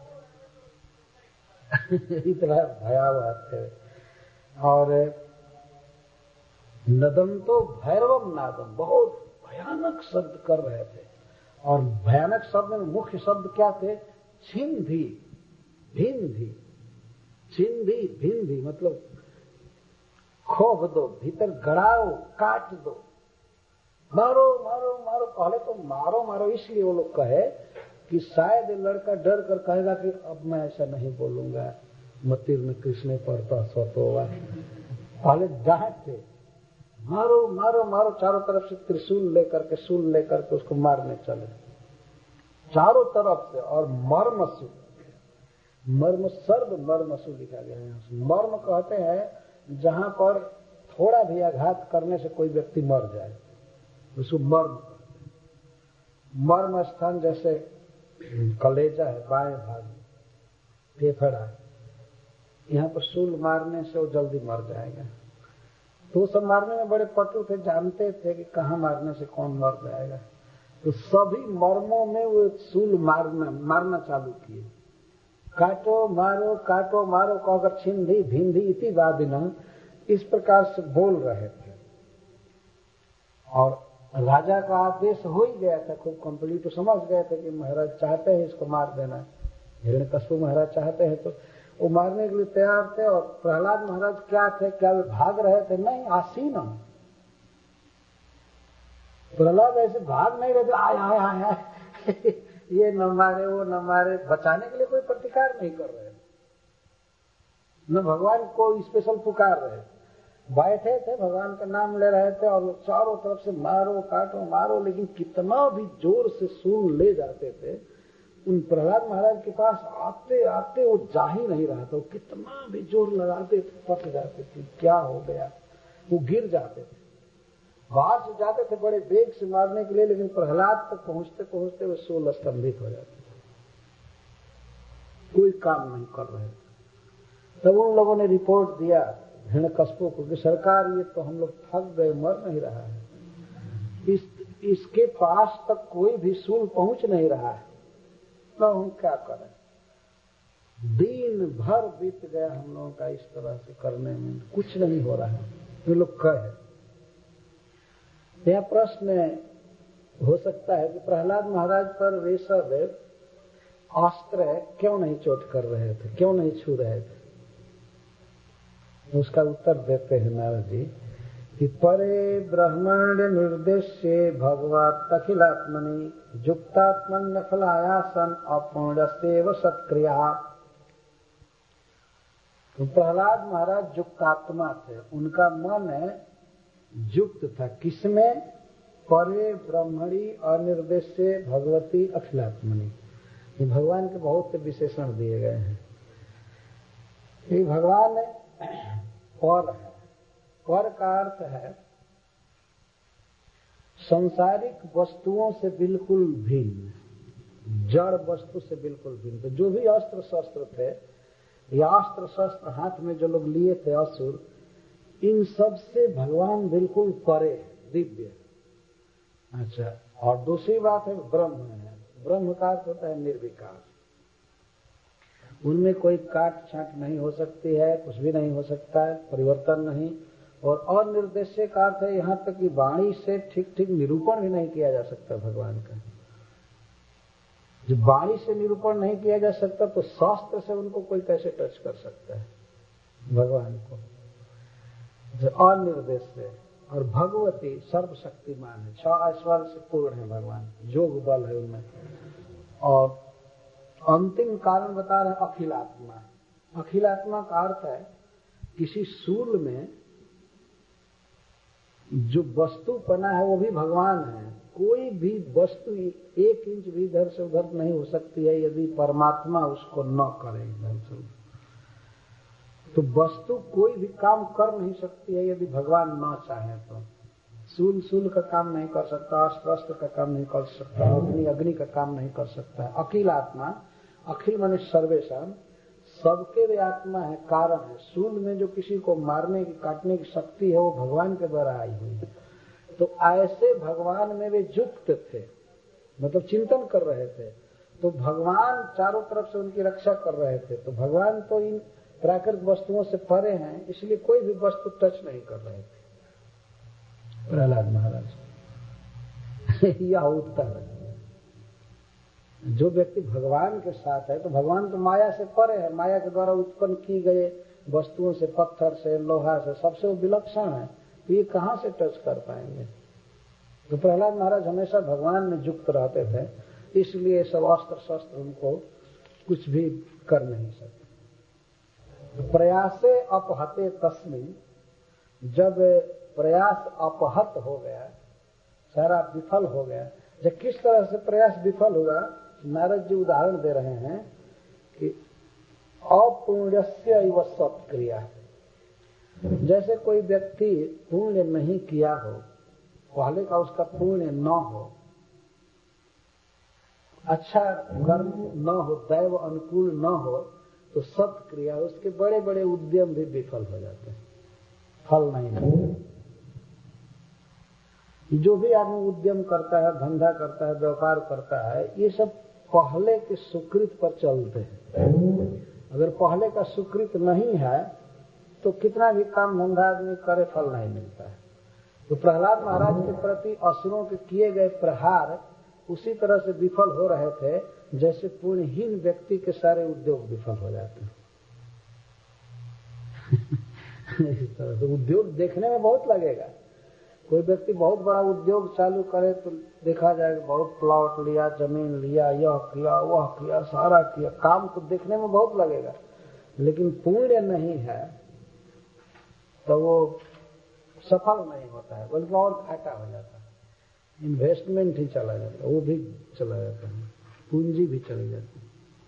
इतना भयावह थे। और नदम तो भैरवम नादम, बहुत भयानक शब्द कर रहे थे। और भयानक शब्द में मुख्य शब्द क्या थे? छिंधी, भिंधी। छिंधी भिंधी मतलब खोभ दो, भीतर गड़ाओ, काट दो, मारो मारो मारो। पहले तो मारो मारो इसलिए वो लोग कहे कि शायद लड़का डर कर कहेगा कि अब मैं ऐसा नहीं बोलूंगा, मतीर्ण कृष्ण पढ़ता स्वतोवा। पहले डांटे, मारो मारो मारो, चारों तरफ से त्रिशूल लेकर के, शूल लेकर के उसको मारने चले चारों तरफ से। और मर्मसु, मर्म सर्व मर्मसु लिखा गया है। मर्म कहते हैं जहां पर थोड़ा भी आघात करने से कोई व्यक्ति मर जाए, उसको मर्म। मर्म स्थान जैसे कलेजा है, बाएं भाग में फेफड़ा है, यहाँ पर शूल मारने से वो जल्दी मर जाएगा। तो सब मारने में बड़े पटु थे, जानते थे कि कहाँ मारने से कौन मर जाएगा। तो सभी मर्मों में वो शूल मारना मारना चालू किए। काटो मारो, काटो मारो कहकर छिंदी भिंदी इति वादिना, इस प्रकार से बोल रहे थे। और राजा का आदेश हो ही गया था खूब कंप्लीट, तो समझ गए थे कि महाराज चाहते हैं इसको मार देना। हिरण्यकश्यप महाराज चाहते हैं तो वो मारने के लिए तैयार थे। और प्रहलाद महाराज क्या थे? क्या वे भाग रहे थे? नहीं, आसीनम। प्रहलाद ऐसे भाग नहीं रहे थे, आय आय आय आय ये न मारे वो न मारे, बचाने के लिए कोई प्रतिकार नहीं कर रहे, न भगवान को स्पेशल पुकार रहे, बैठे थे भगवान का नाम ले रहे थे और चारों तरफ से मारो काटो मारो। लेकिन कितना भी जोर से शूल ले जाते थे, उन प्रहलाद महाराज के पास आते आते वो जा ही नहीं रहा था। कितना भी जोर लगाते थे, फट जाते थे, क्या हो गया, वो गिर जाते थे। बाहर से जाते थे बड़े वेग से मारने के लिए, लेकिन प्रहलाद तक पहुंचते पहुंचते वे शूल स्तंभित हो जाते, कोई काम नहीं कर रहे थे। तब उन लोगों ने रिपोर्ट दिया हिरण्यकश्यप को कि सरकार ये तो हम लोग थक गए, मर नहीं रहा है, इस इसके पास तक कोई भी शूल पहुंच नहीं रहा है, तो हम क्या करें। दिन भर बीत गया हम लोगों का इस तरह से करने में, कुछ नहीं हो रहा है। ये लोग कहे, यह प्रश्न हो सकता है कि प्रहलाद महाराज पर वे सब अस्त्र क्यों नहीं चोट कर रहे थे, क्यों नहीं छू रहे थे। उसका उत्तर देते हैं नारद जी कि परे ब्रह्मण्य निर्देश्य भगवत अखिलात्मनि युक्तात्मन नफलायासन अपूर्ण सेव सत्क्रिया। तो प्रहलाद महाराज युक्तात्मा थे, उनका मन युक्त था किसमें? परे ब्रह्मणी अनिर्देश्य भगवती अखिलात्मनि। ये भगवान के बहुत से विशेषण दिए गए हैं। ये भगवान पर है, पर का अर्थ है संसारिक वस्तुओं से बिल्कुल भिन्न, जड़ वस्तु से बिल्कुल भिन्न। तो जो भी अस्त्र शस्त्र थे, या अस्त्र शस्त्र हाथ में जो लोग लिए थे असुर, इन सब से भगवान बिल्कुल परे, दिव्य। अच्छा, और दूसरी बात है ब्रह्म है। ब्रह्म का अर्थ होता है निर्विकार। उनमें कोई काट छाट नहीं हो सकती है, कुछ भी नहीं हो सकता है, परिवर्तन नहीं। और अनिर्देश्य का अर्थ है यहाँ तक कि वाणी से ठीक ठीक निरूपण भी नहीं किया जा सकता भगवान का। जब वाणी से निरूपण नहीं किया जा सकता तो शास्त्र से उनको कोई कैसे टच कर सकता है भगवान को। अनिर्देश्य और भगवती सर्वशक्तिमान है, छह ऐश्वर्य से पूर्ण है भगवान, योग बल है उनमें। और अंतिम कारण बता रहे अखिलात्मा। अखिलात्मा का अर्थ है किसी शूल में जो वस्तु बना है वो भी भगवान है। कोई भी वस्तु एक इंच भी इधर से उधर नहीं हो सकती है यदि परमात्मा उसको न करे इधर से उधर। तो वस्तु कोई भी काम कर नहीं सकती है यदि भगवान न चाहे तो। शूल शूल का काम नहीं कर सकता, अस्त्र अस्त्र का काम नहीं कर सकता, अग्नि अग्नि का काम नहीं कर सकता। अखिल आत्मा, अखिल माने सर्वेशम, सबके वे आत्मा है, कारण है। शूल में जो किसी को मारने की काटने की शक्ति है वो भगवान के द्वारा आई हुई है। तो ऐसे भगवान में वे युक्त थे, मतलब चिंतन कर रहे थे, तो भगवान चारों तरफ से उनकी रक्षा कर रहे थे। तो भगवान तो इन प्राकृतिक वस्तुओं से परे हैं, इसलिए कोई भी वस्तु टच नहीं कर रहे थे प्रहलाद महाराज। यह उत्तर है। जो व्यक्ति भगवान के साथ है तो भगवान तो माया से परे है, माया के द्वारा उत्पन्न की गए वस्तुओं से, पत्थर से, लोहा से, सबसे वो विलक्षण है, तो ये कहां से टच कर पाएंगे। तो प्रहलाद महाराज हमेशा भगवान में युक्त रहते थे, इसलिए सब अस्त्र शस्त्र उनको कुछ भी कर नहीं सकते। प्रयासे अपहते तस्मिन्, जब प्रयास अपहत हो गया, सारा विफल हो गया। जब किस तरह से प्रयास विफल हुआ, नारद जी उदाहरण दे रहे हैं कि अपुण्यस्य इव सत्क्रिया। जैसे कोई व्यक्ति पुण्य नहीं किया हो, पहले का उसका पुण्य न हो, अच्छा कर्म न हो, दैव अनुकूल न हो, तो सत्क्रिया उसके बड़े बड़े उद्यम भी विफल हो जाते हैं, फल नहीं मिलते। जो भी आदमी उद्यम करता है, धंधा करता है, व्यापार करता है, ये सब पहले के सुकृत पर चलते हैं। अगर पहले का सुकृत नहीं है तो कितना भी काम धंधा आदमी करे, फल नहीं मिलता है। तो प्रहलाद महाराज के प्रति असुरों के किए गए प्रहार उसी तरह से विफल हो रहे थे जैसे पुण्यहीन व्यक्ति के सारे उद्योग विफल हो जाते हैं। इस तरह से उद्योग देखने में बहुत लगेगा। कोई व्यक्ति बहुत बड़ा उद्योग चालू करे तो देखा जाएगा बहुत प्लॉट लिया, जमीन लिया, यह किया, वह किया, सारा किया, काम तो देखने में बहुत लगेगा, लेकिन पुण्य नहीं है तो वो सफल नहीं होता है, बल्कि और घाटा हो जाता है। इन्वेस्टमेंट ही चला जाता है, वो भी चला जाता है, पूंजी भी चली जाती है।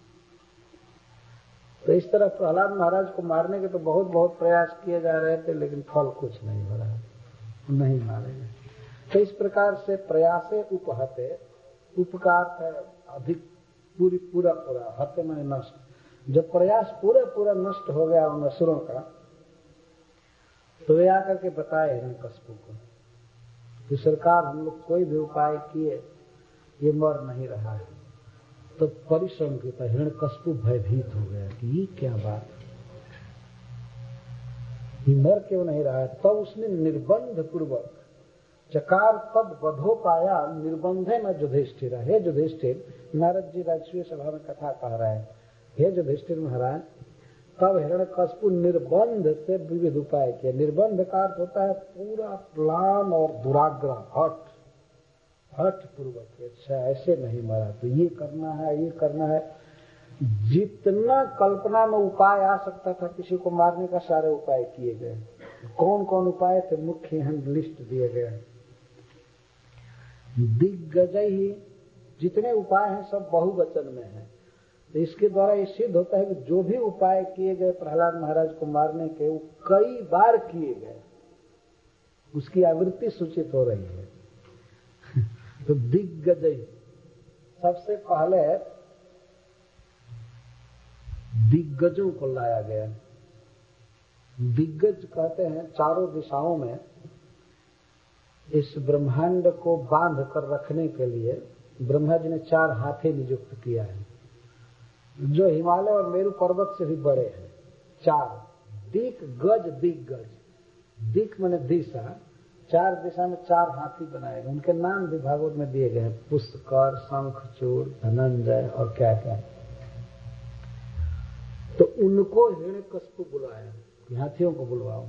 तो इस तरह प्रहलाद महाराज को मारने के तो बहुत बहुत प्रयास किए जा रहे थे, लेकिन फल कुछ नहीं हो रहा है, नहीं मारेंगे। तो इस प्रकार से प्रयासे उपहते, उपकार है अधिक पूरी पूरा पूरा, हते में नष्ट। जब प्रयास पूरा पूरा नष्ट हो गया उन असुरों का, तो वे आकर के बताए हिरण्यकश्यप को कि सरकार हम लोग कोई भी उपाय किए ये मर नहीं रहा है। तो परिश्रम की था, हिरण्यकश्यप भयभीत हो गया कि ये क्या बात, ये मर क्यों नहीं रहा है। तब तो उसने निर्बंध पूर्वक चकार तद वधोपाया निर्बंधे न युधिष्ठिर। हे युधिष्ठिर, नारद जी राजस्वीय सभा में कथा कह रहे हैं, हे युधिष्ठिर महाराज, तब हिरण्यकश्यप निर्बंध से विविध उपाय किया। निर्बंध का अर्थ होता है पूरा प्लान और दुराग्रह, हट हट पूर्वक, अच्छा ऐसे नहीं मरा तो ये करना है, ये करना है। जितना कल्पना में उपाय आ सकता था किसी को मारने का, सारे उपाय किए गए। कौन कौन उपाय थे, मुख्य यहाँ लिस्ट दिए गए। दिग्गजय ही, जितने उपाय हैं सब बहुवचन में है। तो इसके द्वारा ये सिद्ध होता है कि जो भी उपाय किए गए प्रहलाद महाराज को मारने के, वो कई बार किए गए, उसकी आवृत्ति सूचित हो रही है। तो दिग्गजय, सबसे पहले दिग्गजों को लाया गया। दिग्गज कहते हैं चारों दिशाओं में इस ब्रह्मांड को बांध कर रखने के लिए ब्रह्मा जी ने चार हाथी नियुक्त किया है। जो हिमालय और मेरू पर्वत से भी बड़े हैं। चार दिक गज दिग्गज, दिक माने दिशा, चार दिशा में चार हाथी बनाए गए, उनके नाम भी भागवत में दिए गए हैं, पुष्कर, शंखचूड़, धनंजय और क्या क्या। तो उनको हिरण्यकश्यप बुलाया, हाथियों को बुलवाओ,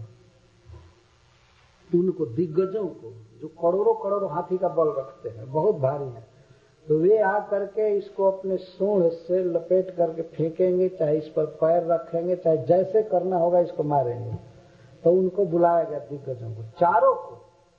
उनको दिग्गजों को जो करोड़ों करोड़ों हाथी का बल रखते हैं, बहुत भारी है, तो वे आ करके इसको अपने सूंड से लपेट करके फेंकेंगे, चाहे इस पर पैर रखेंगे, चाहे जैसे करना होगा इसको मारेंगे। तो उनको बुलाया गया दिग्गजों को, चारों को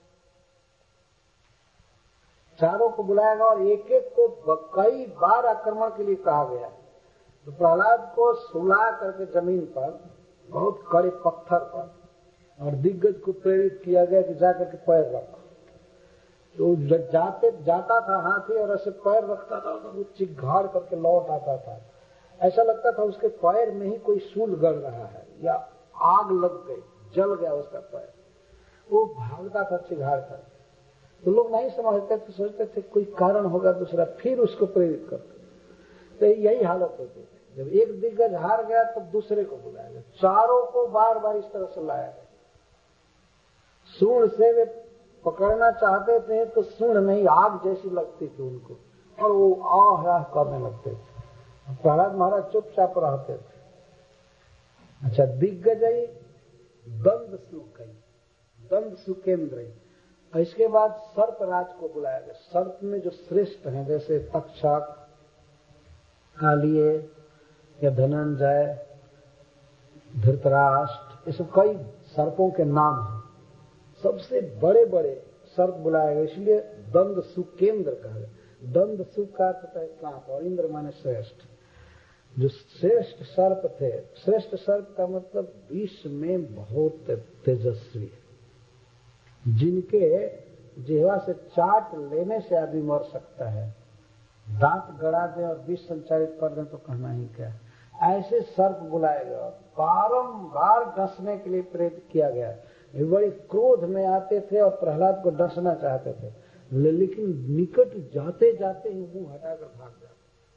चारों को बुलाया गया और एक एक को कई बार आक्रमण के लिए कहा गया। तो प्रहलाद को सुला करके जमीन पर बहुत कड़े पत्थर पर, और दिग्गज को प्रेरित किया गया कि जाकर के पैर रखो। तो जाते जाता था हाथी और ऐसे पैर रखता था तो वो चिघाड़ करके लौट आता था, ऐसा लगता था उसके पैर में ही कोई सूल गड़ रहा है या आग लग गई, जल गया उसका पैर। वो भागता था चिघाड़ कर, तो लोग नहीं समझते थे, सोचते थे कोई कारण होगा दूसरा, फिर उसको प्रेरित करते। तो यही हालत होती थी, जब एक दिग्गज हार गया तो दूसरे को बुलाया गया, चारों को बार बार इस तरह से लाया गया। सूंड से वे पकड़ना चाहते थे तो सूंड नहीं आग जैसी लगती थी उनको, और वो आह आह करने लगते थे। प्रहलाद महाराज चुपचाप रहते थे। अच्छा, दिग्गजई दंड सुकई, दंड सुकेंद्र। इसके बाद सर्पराज को बुलाया गया। सर्प में जो श्रेष्ठ हैं, जैसे तक्षक, कालिए या धनंजय, धृतराष्ट्र, ये सब कई सर्पों के नाम हैं। सबसे बड़े बड़े सर्प बुलाए गए, इसलिए दंड सुकेंद्र कहा गया। दंड सुख का अर्थ होता है कांप, और इंद्र माने श्रेष्ठ। जो श्रेष्ठ सर्प थे, श्रेष्ठ सर्प का मतलब विश्व में बहुत तेजस्वी, जिनके जिह्वा से चाट लेने से आदमी मर सकता है, दांत गड़ा दे और विष संचारित कर दें तो कहना ही क्या। ऐसे सर्प बुलाए गए और बारंबार डसने के लिए प्रेरित किया गया। वे बड़े क्रोध में आते थे और प्रहलाद को डसना चाहते थे, लेकिन निकट जाते जाते ही मुंह हटाकर भाग जाते।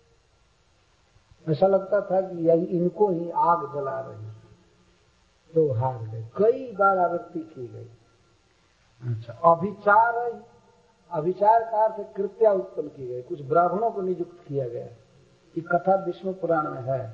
ऐसा लगता था कि यही इनको ही आग जला रही, तो हार गए। कई बार आवृत्ति की गई। अच्छा, अभिचार है, अभिचार का अर्थ कृत्या उत्पन्न की गई, कुछ ब्राह्मणों को नियुक्त किया गया। ये कथा विष्णु पुराण में है।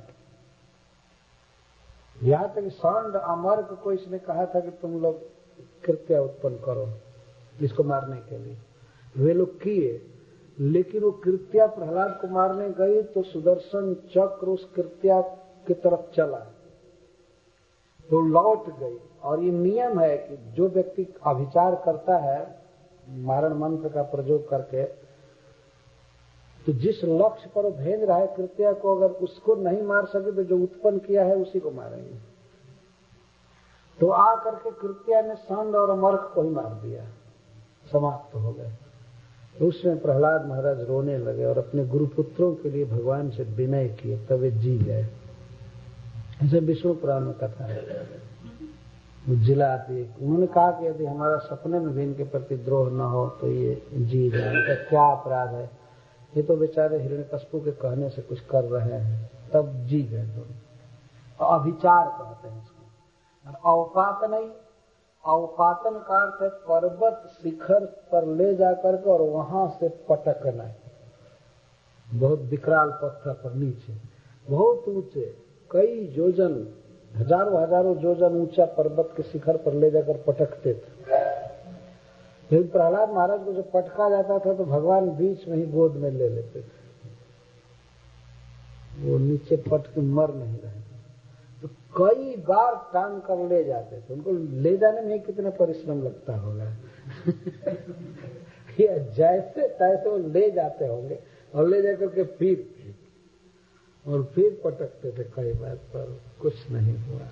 यहाँ तक सांड अमर्क को इसने कहा था कि तुम लोग कृत्या उत्पन्न करो इसको मारने के लिए, वे लोग किए, लेकिन वो कृत्या प्रहलाद को मारने गई तो सुदर्शन चक्र उस कृत्या की तरफ चला तो लौट गई। और ये नियम है कि जो व्यक्ति अभिचार करता है मारण मंत्र का प्रयोग करके, तो जिस लक्ष्य पर वो भेज रहा है कृत्या को, अगर उसको नहीं मार सके तो जो उत्पन्न किया है उसी को मारेंगे। तो आ करके कृत्या ने सांड और अमर्क को ही मार दिया, समाप्त हो गए। तो उसमें प्रहलाद महाराज रोने लगे और अपने गुरुपुत्रों के लिए भगवान से विनय किए, तब वे जी गए। ऐसे विष्णु पुराण में कथा है। जिला आती, उन्होंने कहा कि यदि हमारा सपने में भी इनके प्रति द्रोह न हो तो ये जी जाए, तो क्या अपराध है, ये तो बेचारे हिरण्यकश्यप के कहने से कुछ कर रहे हैं, तब जी गए दोनों। अभिचार कहते हैं इसको। अवपातन नहीं, अवपातन का अर्थ है पर्वत शिखर पर ले जाकर के और वहां से पटकना है, बहुत विकराल पत्थर पर नीचे, बहुत ऊंचे, कई योजन, हजारों हजारों योजन ऊंचा पर्वत के शिखर पर ले जाकर पटकते थे। लेकिन प्रहलाद महाराज को जब पटका जाता था तो भगवान बीच में ही गोद में ले लेते थे, वो नीचे पट के मर नहीं रहे। तो कई बार टांग कर ले जाते थे, उनको ले जाने में कितना परिश्रम लगता होगा जैसे तैसे वो ले जाते होंगे और ले जाकर के फिर और फिर पटकते थे कई बार, पर कुछ नहीं हुआ।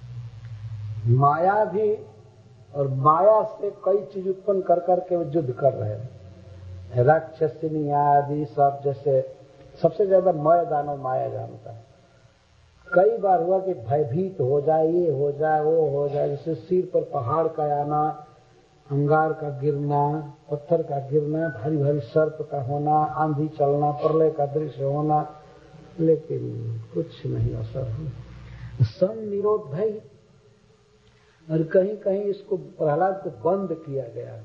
माया भी, और माया से कई चीज उत्पन्न कर करके वो युद्ध कर रहे हैं। राक्षसिनी आदि सब, जैसे सबसे ज्यादा मय दानव माया जानता है। कई बार हुआ कि भयभीत हो जाए, ये हो जाए, वो हो जाए, जैसे सिर पर पहाड़ का आना, अंगार का गिरना, पत्थर का गिरना, भारी भारी सर्प का होना, आंधी चलना, प्रलय का दृश्य होना, लेकिन कुछ नहीं असर हुआ। सम निरोध भई, और कहीं कहीं इसको प्रहलाद को बंद किया गया,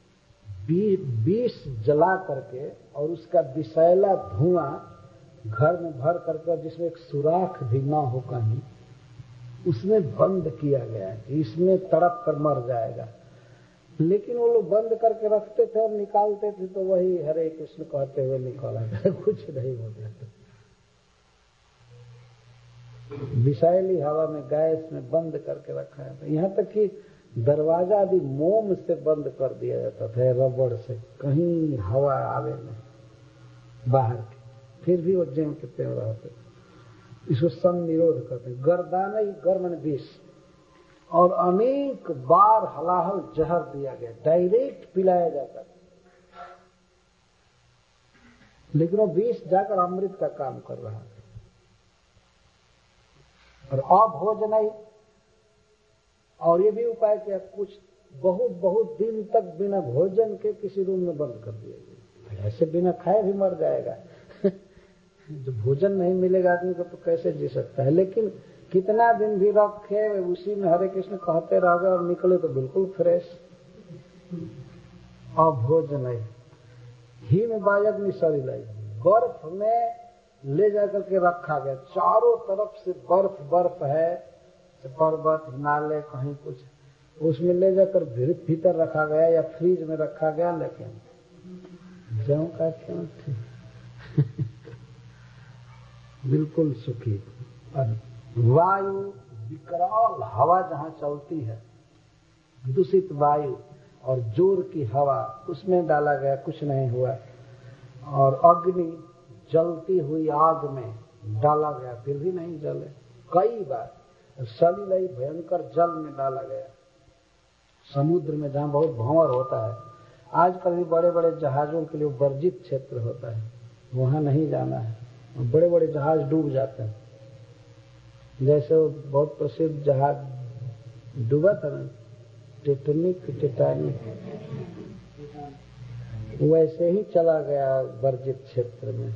विष जला करके और उसका विषैला धुआं घर में भर करके, जिसमें एक सुराख भी ना हो कहीं, उसमें बंद किया गया है, इसमें तड़प कर मर जाएगा। लेकिन वो लोग बंद करके रखते थे और निकालते थे तो वही हरे कृष्ण कहते हुए निकाला था, कुछ नहीं हो गया। विषैली हवा में गैस में बंद करके रखा है। यहाँ तक कि दरवाजा भी मोम से बंद कर दिया जाता था, रबड़ से, कहीं हवा आवे नहीं बाहर की, फिर भी वो ज्यों के त्यों रहते। इसको सम निरोध करते हैं। गर्दान ही गर्म विष, और अनेक बार हलाहल जहर दिया गया, डायरेक्ट पिलाया जाता था, लेकिन वो विष जाकर अमृत का काम कर रहा है। और अभोजन ही, और ये भी उपाय किया, कुछ बहुत बहुत दिन तक बिना भोजन के किसी रूम में बंद कर दिया गया। ऐसे बिना खाए भी मर जाएगा। जो भोजन नहीं मिलेगा आदमी को तो कैसे जी सकता है। लेकिन कितना दिन भी रखे उसी में हरे कृष्ण कहते रह गए और निकले तो बिल्कुल फ्रेश। अभोजन ही हिम बायग्नि सरिलाई, बर्फ में ले जाकर के रखा गया, चारों तरफ से बर्फ बर्फ है, पर्वत हिमालय कहीं कुछ, उसमें ले जाकर भीतर रखा गया या फ्रीज में रखा गया, लेकिन ज्यों का क्यों थे। बिल्कुल सुखी। वायु विकराल हवा जहां चलती है, दूषित वायु और जोर की हवा, उसमें डाला गया, कुछ नहीं हुआ। और अग्नि जलती हुई आग में डाला गया, फिर भी नहीं जले। कई बार सलिलई भयंकर जल में डाला गया, समुद्र में जहां बहुत भंवर होता है। आजकल भी बड़े बड़े जहाजों के लिए वर्जित क्षेत्र होता है, वहां नहीं जाना है, बड़े बड़े जहाज डूब जाते हैं। जैसे वो बहुत प्रसिद्ध जहाज डूबा था ना, टिटनिक टिटानिक, वैसे ही चला गया वर्जित क्षेत्र में।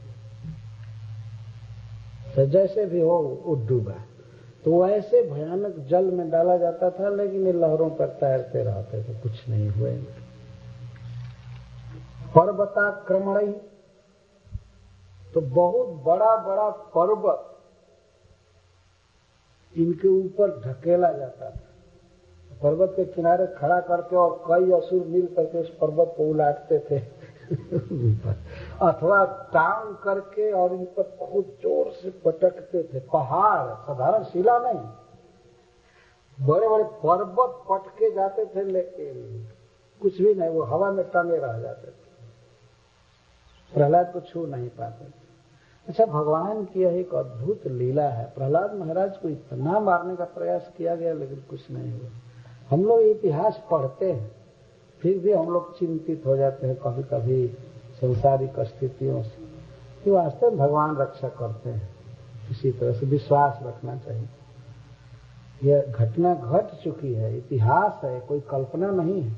तो जैसे भी हो वो डूबा, तो वैसे भयानक जल में डाला जाता था, लेकिन ये लहरों पर तैरते रहते थे, कुछ नहीं हुए। पर्वताक्रमण, तो बहुत बड़ा बड़ा पर्वत इनके ऊपर ढकेला जाता था। पर्वत के किनारे खड़ा करके और कई असुर मिल करके उस पर्वत को उलाटते थे अथवा टांग करके और इन पर बहुत जोर से पटकते थे। पहाड़, साधारण शिला नहीं, बड़े बड़े पर्वत पटके जाते थे, लेकिन कुछ भी नहीं, वो हवा में टंगे रह जाते थे, प्रहलाद को छू नहीं पाते थे। अच्छा, भगवान की यह एक अद्भुत लीला है। प्रहलाद महाराज को इतना मारने का प्रयास किया गया, लेकिन कुछ नहीं हुआ। हम लोग इतिहास पढ़ते हैं, फिर भी हम लोग चिंतित हो जाते हैं कभी कभी संसारिक स्थितियों से, कि वास्तव में भगवान रक्षा करते हैं। इसी तरह से विश्वास रखना चाहिए। यह घटना घट चुकी है, इतिहास है, कोई कल्पना नहीं है।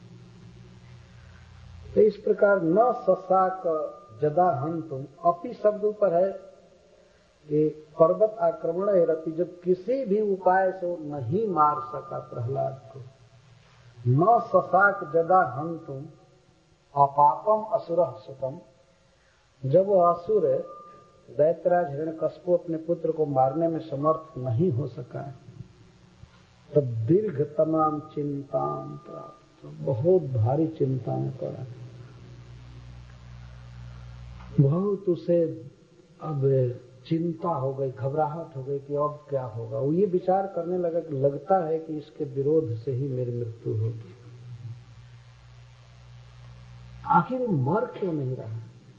तो इस प्रकार न ससाक जदा हंतुम, अपी शब्द ऊपर है कि पर्वत आक्रमण है रति, जब किसी भी उपाय से वो नहीं मार सका प्रहलाद को। न ससाक जदा हंतुम अपापम असुर सुतम, जब वो असुर दैत्यराज हिरण्यकश्यप अपने पुत्र को मारने में समर्थ नहीं हो सका, तब दीर्घ तमाम चिंता प्राप्त, बहुत भारी चिंता में पड़ा। बहुत उसे अब चिंता हो गई, घबराहट हो गई कि अब क्या होगा। वो ये विचार करने लगा कि लगता है कि इसके विरोध से ही मेरी मृत्यु होगी। आखिर मर क्यों नहीं रहा?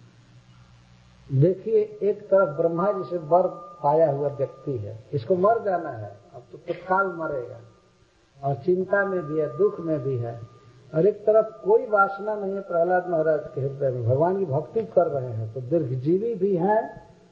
देखिए, एक तरफ ब्रह्मा जी से वर पाया हुआ व्यक्ति है, इसको मर जाना है, अब तो तत्काल मरेगा, और चिंता में भी है, दुख में भी है। और एक तरफ कोई वासना नहीं है प्रहलाद महाराज के हृदय में, भगवान की भक्ति कर रहे हैं, तो दीर्घजीवी भी हैं,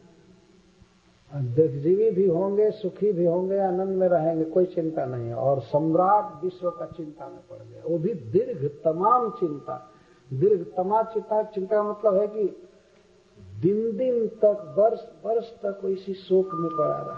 दीर्घजीवी भी होंगे, सुखी भी होंगे, आनंद में रहेंगे, कोई चिंता नहीं है। और सम्राट विश्व का चिंता में पड़ गया, वो भी दीर्घ तमाम चिंता। दीर्घ तमाम चिंता, चिंता का मतलब है कि दिन दिन तक वर्ष वर्ष तक इसी शोक में पड़ा रहा।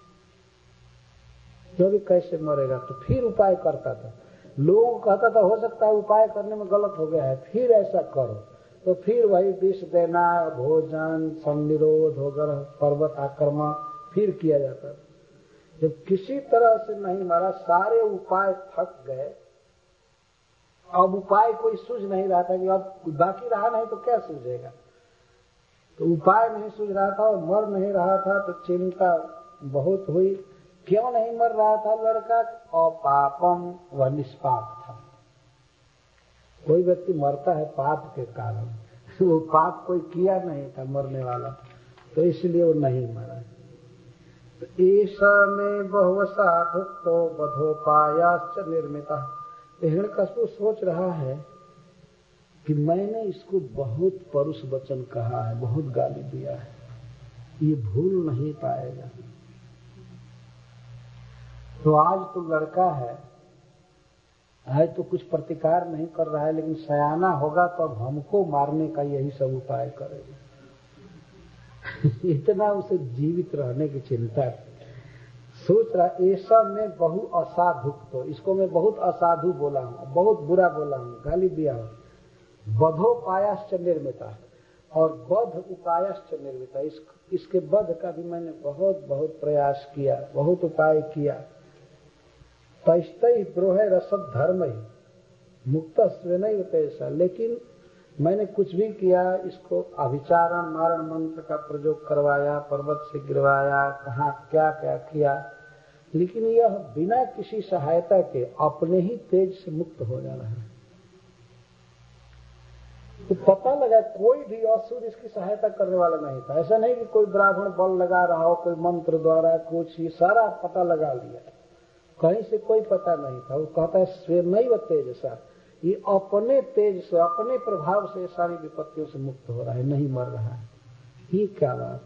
जो भी कैसे मरेगा, तो फिर उपाय करता था। लोगों को कहता था हो सकता है उपाय करने में गलत हो गया है, फिर ऐसा करो, तो फिर वही विष देना, भोजन, संनिरोध वगैरह, पर्वत आक्रमण फिर किया जाता था। जब किसी तरह से नहीं मरा, सारे उपाय थक गए, अब उपाय कोई सूझ नहीं रहा था कि अब बाकी रहा नहीं तो क्या सूझेगा। तो उपाय नहीं सूझ रहा था और मर नहीं रहा था, तो चिंता बहुत हुई। क्यों नहीं मर रहा था लड़का? अपापम, वह निष्पाप था। कोई व्यक्ति मरता है पाप के कारण, वो पाप कोई किया नहीं था मरने वाला, तो इसलिए वो नहीं मरा। तो ईशा में बहु साधु तो बधोपायाश्च निर्मिता। हिरण्यकशिपु सोच रहा है कि मैंने इसको बहुत परुष वचन कहा है, बहुत गाली दिया है, ये भूल नहीं पाएगा। तो आज तो लड़का है है तो कुछ प्रतिकार नहीं कर रहा है, लेकिन सयाना होगा तो अब हमको मारने का यही सब उपाय करेगा। इतना उसे जीवित रहने की चिंता सोच रहा। ऐसा मैं बहु असाधु, तो इसको मैं बहुत असाधु बोला हूँ, बहुत बुरा बोला हूँ, गाली दिया हूँ। बधोपायाश्च निर्मिता, और बध उपायश्च निर्मिता, इस, इसके बध का भी मैंने बहुत बहुत प्रयास किया, बहुत उपाय किया। तैस्तै द्रोह रसद धर्म ही मुक्त स्वेनैव तैसा, लेकिन मैंने कुछ भी किया, इसको अभिचारण मारण मंत्र का प्रयोग करवाया, पर्वत से गिरवाया, कहाँ क्या क्या किया, लेकिन यह बिना किसी सहायता के अपने ही तेज से मुक्त हो जा रहा है। तो पता लगा कोई भी असुर इसकी सहायता करने वाला नहीं था। ऐसा नहीं कि कोई ब्राह्मण बल लगा रहा हो, कोई मंत्र द्वारा कुछ, ये सारा पता लगा लिया, कहीं से कोई पता नहीं था। वो कहता है स्वेनैव तेजसा, ये अपने तेज से, अपने प्रभाव से सारी विपत्तियों से मुक्त हो रहा है, नहीं मर रहा है। ये क्या बात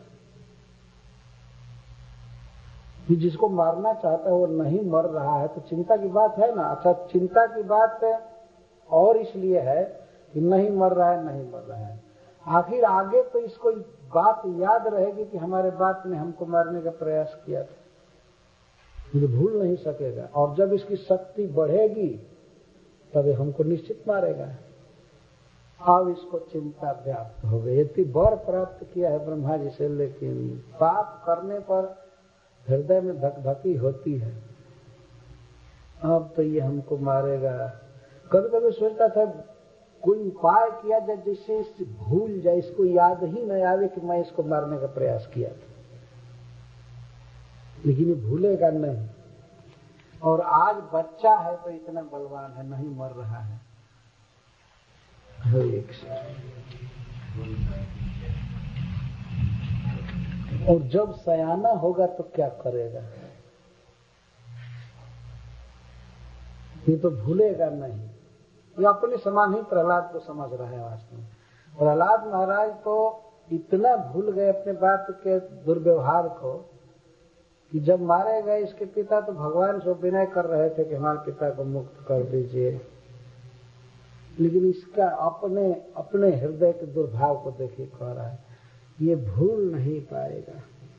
कि जिसको मारना चाहता है वो नहीं मर रहा है, तो चिंता की बात है ना। अच्छा, चिंता की बात और इसलिए है कि नहीं मर रहा है, नहीं मर रहा है, आखिर आगे तो इसको बात याद रहेगी कि हमारे बाप ने हमको मारने का प्रयास किया था, ये भूल नहीं सकेगा। और जब इसकी शक्ति बढ़ेगी तभी हमको निश्चित मारेगा। अब इसको चिंता व्याप्त हो गई। यदि वर प्राप्त किया है ब्रह्मा जी से, लेकिन पाप करने पर हृदय में धकधकी होती है, अब तो ये हमको मारेगा। कभी कभी सोचता था कोई उपाय किया जाए जिससे इससे भूल जाए, इसको याद ही न आवे कि मैं इसको मारने का प्रयास किया था, लेकिन ये भूलेगा नहीं। और आज बच्चा है तो इतना बलवान है, नहीं मर रहा है। एक और जब सयाना होगा तो क्या करेगा, ये तो भूलेगा नहीं। ये अपने समान ही प्रहलाद को समझ रहा है वास्तव में। प्रहलाद महाराज तो इतना भूल गए अपने बाप के दुर्व्यवहार को कि जब मारे गए इसके पिता तो भगवान से विनय कर रहे थे कि हमारे पिता को मुक्त कर दीजिए, लेकिन इसका अपने अपने हृदय के दुर्भाव को देखिए कह रहा है, ये भूल नहीं पाएगा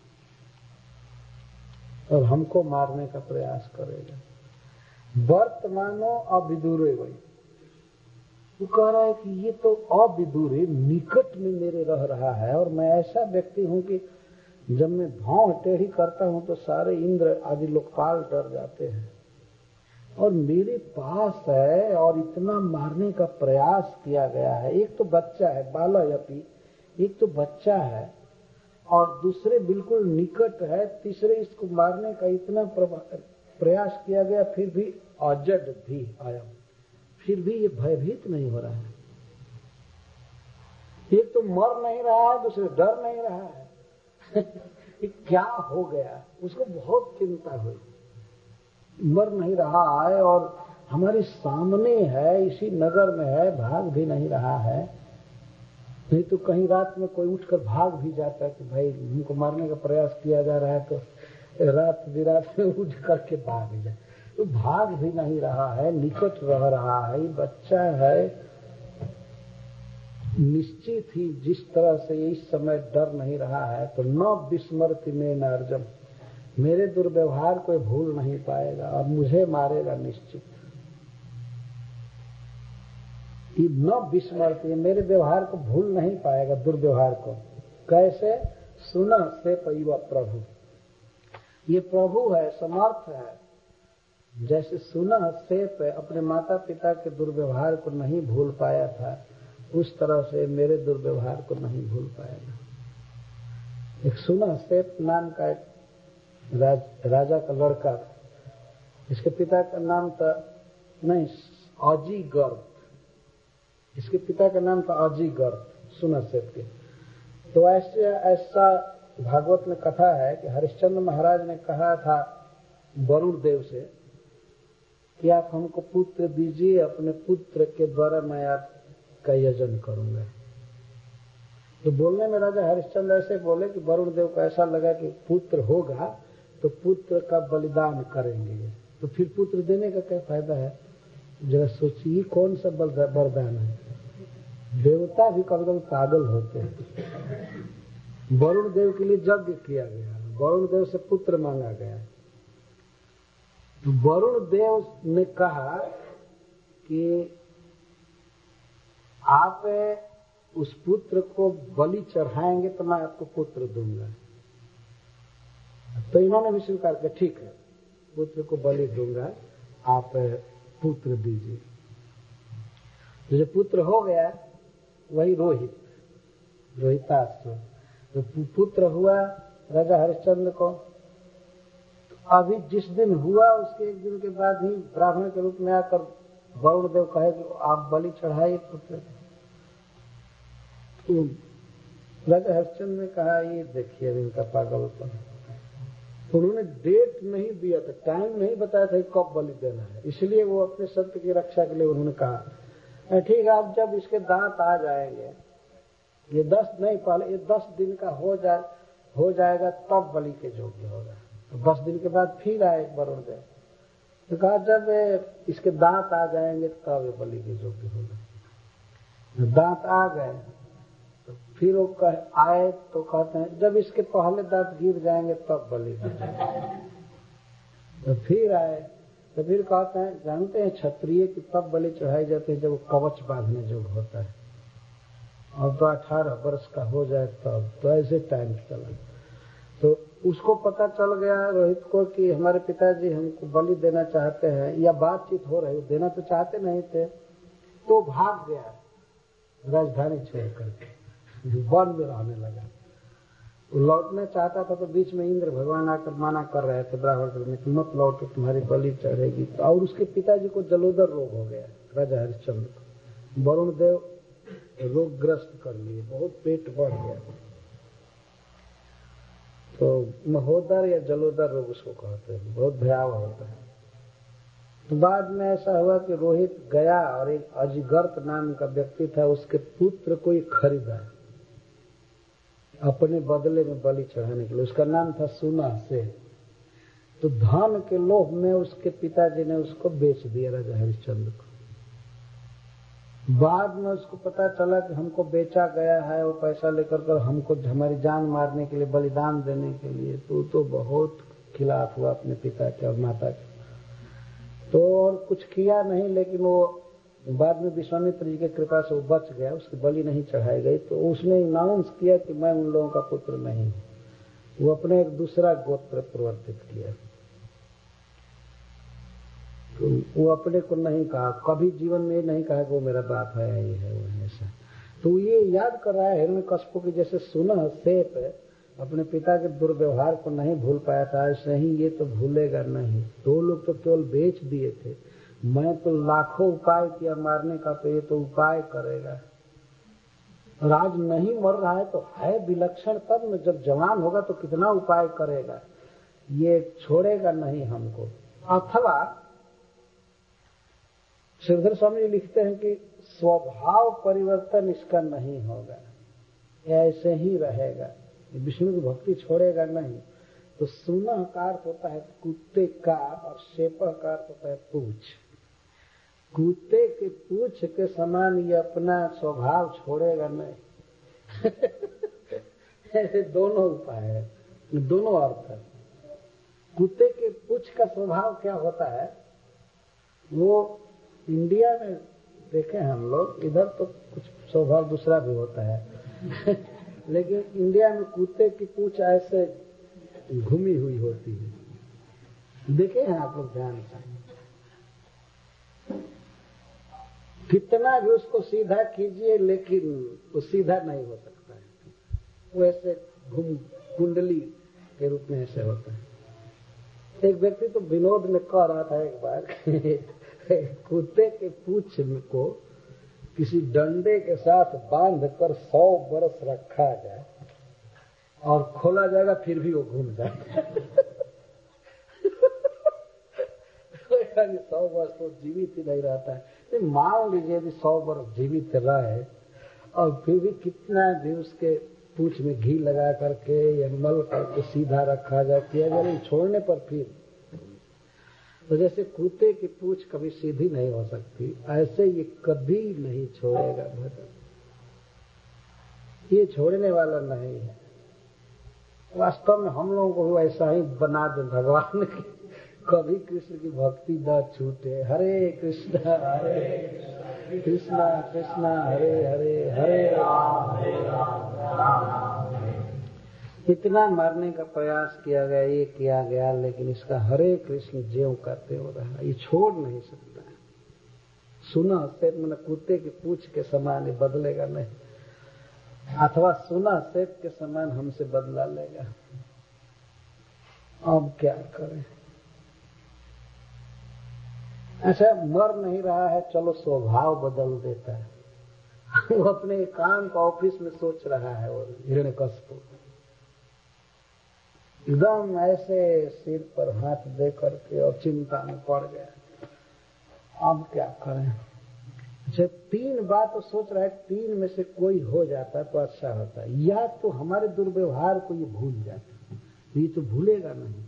और हमको मारने का प्रयास करेगा। वर्तमानो अविदूरे वही, वो कह रहा है कि ये तो अविदूरे निकट में मेरे रह रहा है, और मैं ऐसा व्यक्ति हूं कि जब मैं भाव टेढ़ी करता हूं तो सारे इंद्र आदि लोकपाल डर जाते हैं, और मेरे पास है और इतना मारने का प्रयास किया गया है। एक तो बच्चा है बालयपि, एक तो बच्चा है और दूसरे बिल्कुल निकट है, तीसरे इसको मारने का इतना प्रयास किया गया, फिर भी अजड भी आया, फिर भी ये भयभीत नहीं हो रहा है। एक तो मर नहीं रहा है, दूसरे डर नहीं रहा है। ये क्या हो गया, उसको बहुत चिंता हुई। मर नहीं रहा है और हमारे सामने है, इसी नगर में है, भाग भी नहीं रहा है। नहीं तो कहीं रात में कोई उठकर भाग भी जाता है कि भाई हमको मारने का प्रयास किया जा रहा है, तो रात बिरात में उठ करके भाग जाए। तो भाग भी नहीं रहा है, निकट रह रहा है, बच्चा है, निश्चित ही जिस तरह से इस समय डर नहीं रहा है, तो न विस्मृति में नार्जम, मेरे दुर्व्यवहार को भूल नहीं पाएगा और मुझे मारेगा निश्चित। न विस्मृति, मेरे व्यवहार को भूल नहीं पाएगा, दुर्व्यवहार को। कैसे? सुन से पैव प्रभु, ये प्रभु है, समर्थ है। जैसे सुन से पे अपने माता पिता के दुर्व्यवहार को नहीं भूल पाया था, उस तरह से मेरे दुर्व्यवहार को नहीं भूल पाएगा। एक सुना सेप नाम का एक राज, राजा का लड़का था। इसके पिता का नाम था नहीं अजीगर्त, इसके पिता का नाम था अजीगर्त, सुना सेप के। तो ऐसे ऐसा भागवत में कथा है कि हरिश्चंद्र महाराज ने कहा था वरुण देव से कि आप हमको पुत्र दीजिए, अपने पुत्र के द्वारा मैं आपका यजन करूंगा। तो बोलने में राजा हरिश्चंद्र ऐसे बोले कि वरुण देव को ऐसा लगा कि पुत्र होगा तो पुत्र का बलिदान करेंगे, तो फिर पुत्र देने का क्या फायदा है। जरा सोचिए कौन सा वरदान है। देवता भी कभी कभी पागल होते हैं। वरुण देव के लिए यज्ञ किया गया, वरुण देव से पुत्र मांगा गया। वरुण देव ने कहा कि आप उस पुत्र को बलि चढ़ाएंगे तो मैं आपको पुत्र दूंगा। तो इन्होंने भी स्वीकार किया, ठीक है पुत्र को बलि दूंगा, आप पुत्र दीजिए। तो जो पुत्र हो गया वही रोहित, रोहिताश्व। तो पुत्र हुआ राजा हरिश्चंद्र को। अभी जिस दिन हुआ उसके एक दिन के बाद ही ब्राह्मण के रूप में आकर वरुण देव कहे कि आप बलि चढ़ाइए पुत्र। तो राजा हरिश्चंद्र ने कहा ये देखिए इनका पागलपन। उन्होंने डेट नहीं दिया था, टाइम नहीं बताया था कब बलि देना है, इसलिए वो अपने सत्य की रक्षा के लिए उन्होंने कहा ठीक है आप जब इसके दांत आ जाएंगे, ये दस नहीं पहले ये दस दिन का हो जाए हो जाएगा तब बलि के योग्य होगा। तो दस दिन के बाद फिर आए वरुण देव, तो कहा जब इसके दांत आ जाएंगे तब ये बलि के योग्य होगा। दांत आ गए तो फिर वो कह आए तो कहते हैं जब इसके पहले दांत गिर जाएंगे तब बलि के योग्य। तो फिर आए तो फिर कहते हैं जानते हैं क्षत्रिय की तब बलि चढ़ाई जाती है जब वो कवच बांधने योग्य होता है, और तो अठारह वर्ष का हो जाए तब। तो ऐसे टाइम चला। तो उसको पता चल गया रोहित को कि हमारे पिताजी हमको बलि देना चाहते हैं, या बातचीत हो रही, देना तो चाहते नहीं थे। तो भाग गया राजधानी छोड़ करके, वन में रहने लगा। लौटना चाहता था तो बीच में इंद्र भगवान आकर माना कर रहे थे ब्राह्मण में कि मत लौटो तुम्हारी बलि चढ़ेगी। तो और उसके पिताजी को जलोदर रोग हो गया राजा हरिश्चंद्र को। वरुण देव रोगग्रस्त कर लिए, बहुत पेट बढ़ गया। तो महोदर या जलोदर रोग उसको कहते हैं, बहुत भयावह होता है। तो बाद में ऐसा हुआ कि रोहित गया और एक अजगर्त नाम का व्यक्ति था, उसके पुत्र को ही खरीदा अपने बदले में बलि चढ़ाने के लिए। उसका नाम था सुना से। तो धन के लोभ में उसके पिताजी ने उसको बेच दिया राजा हरिश्चंद्र को। बाद में उसको पता चला कि हमको बेचा गया है, वो पैसा लेकर कर हमको हमारी जान मारने के लिए, बलिदान देने के लिए। तो तो बहुत खिलाफ हुआ अपने पिता के और माता के। तो और कुछ किया नहीं, लेकिन वो बाद में विश्वामित्र जी की कृपा से वो बच गया, उसकी बलि नहीं चढ़ाई गई। तो उसने अनाउंस किया कि मैं उन लोगों का पुत्र नहीं, वो अपने एक दूसरा गोत्र प्रवर्तित किया। तो वो अपने को नहीं कहा, कभी जीवन में नहीं कहा कि वो मेरा बाप है, ये है, वो है, ऐसा। तो ये याद कर रहा है हिरण्यकश्यप की जैसे सुना सेप अपने पिता के दुर्व्यवहार को नहीं भूल पाया था, ऐसे ही ये तो भूलेगा नहीं। दो लोग तो केवल बेच दिए थे, मैं तो लाखों उपाय किया मारने का, तो ये तो उपाय करेगा। और आज नहीं मर रहा है तो है विलक्षण, तब न जब जवान होगा तो कितना उपाय करेगा, ये छोड़ेगा नहीं हमको। अथवा श्रीधर स्वामी लिखते हैं कि स्वभाव परिवर्तन इसका नहीं होगा, ऐसे ही रहेगा, विष्णु की भक्ति छोड़ेगा नहीं। तो सुना का अर्थ होता है कुत्ते का, और शेपह का अर्थ होता है पूछ। कुत्ते के पूछ के समान ये अपना स्वभाव छोड़ेगा नहीं। ऐसे दोनों उपाय है, दोनों अर्थ है। कुत्ते के पूछ का स्वभाव क्या होता है, वो इंडिया में देखे हम लोग, इधर तो कुछ स्वभाव दूसरा भी होता है लेकिन इंडिया में कुत्ते की पूछ ऐसे घूमी हुई होती है, देखे हैं आप लोग ध्यान से। कितना भी उसको सीधा कीजिए लेकिन वो सीधा नहीं हो सकता है, वो ऐसे घूम कुंडली के रूप में ऐसे होता है। एक व्यक्ति तो विनोद में कह रहा था एक बार कुत्ते के पूंछ को किसी डंडे के साथ बांध कर सौ बरस रखा जाए और खोला जाएगा फिर भी वो घूम जाए सौ वर्ष तो जीवित ही नहीं रहता है। मान लीजिए यदि सौ वर्ष जीवित रहे और फिर भी कितना भी उसके पूंछ में घी लगा करके या मल करके सीधा रखा जाए, किया जाए, छोड़ने पर फिर तो जैसे कुत्ते की पूंछ कभी सीधी नहीं हो सकती, ऐसे ये कभी नहीं छोड़ेगा भजन। ये छोड़ने वाला नहीं है। वास्तव में हम लोगों को भी ऐसा ही बना दे भगवान की, कभी कृष्ण की भक्ति न छूटे। हरे कृष्ण हरे कृष्णा कृष्णा हरे हरे हरे राम हरे राम राम राम हरे। इतना मारने का प्रयास किया गया, ये किया गया, लेकिन इसका हरे कृष्ण ज्यों करते हो रहा, ये छोड़ नहीं सकता है। सुना सेठ मैंने कुत्ते की पूंछ के समान ये बदलेगा नहीं, अथवा सुना सेठ के समान हमसे बदला लेगा। अब क्या करें। अच्छा, मर नहीं रहा है, चलो स्वभाव बदल देता है। वो अपने काम का ऑफिस में सोच रहा है और हिरण्यकश्यप एकदम ऐसे सिर पर हाथ दे करके और चिंता में पड़ गया। अब क्या करें। अच्छा, तीन बात तो सोच रहा है, तीन में से कोई हो जाता है तो अच्छा होता है। या तो हमारे दुर्व्यवहार को ये भूल जाता है, ये तो भूलेगा नहीं,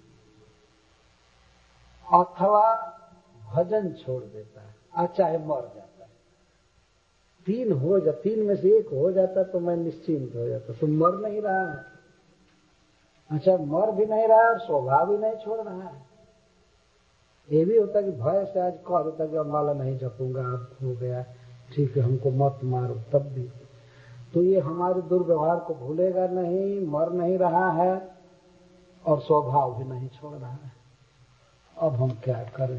अथवा भजन छोड़ देता है, और चाहे मर जाता है। तीन हो जा तीन में से एक हो जाता तो मैं निश्चिंत हो जाता। तो मर नहीं रहा है, अच्छा मर भी नहीं रहा और स्वभाव भी नहीं छोड़ रहा है। ये भी होता कि भय से आज कह देता कि अब माला नहीं जपूंगा, अब हो गया, ठीक है हमको मत मारो, तब भी तो ये हमारे दुर्व्यवहार को भूलेगा नहीं, मर नहीं रहा है और स्वभाव भी नहीं छोड़ रहा है। अब हम क्या करें।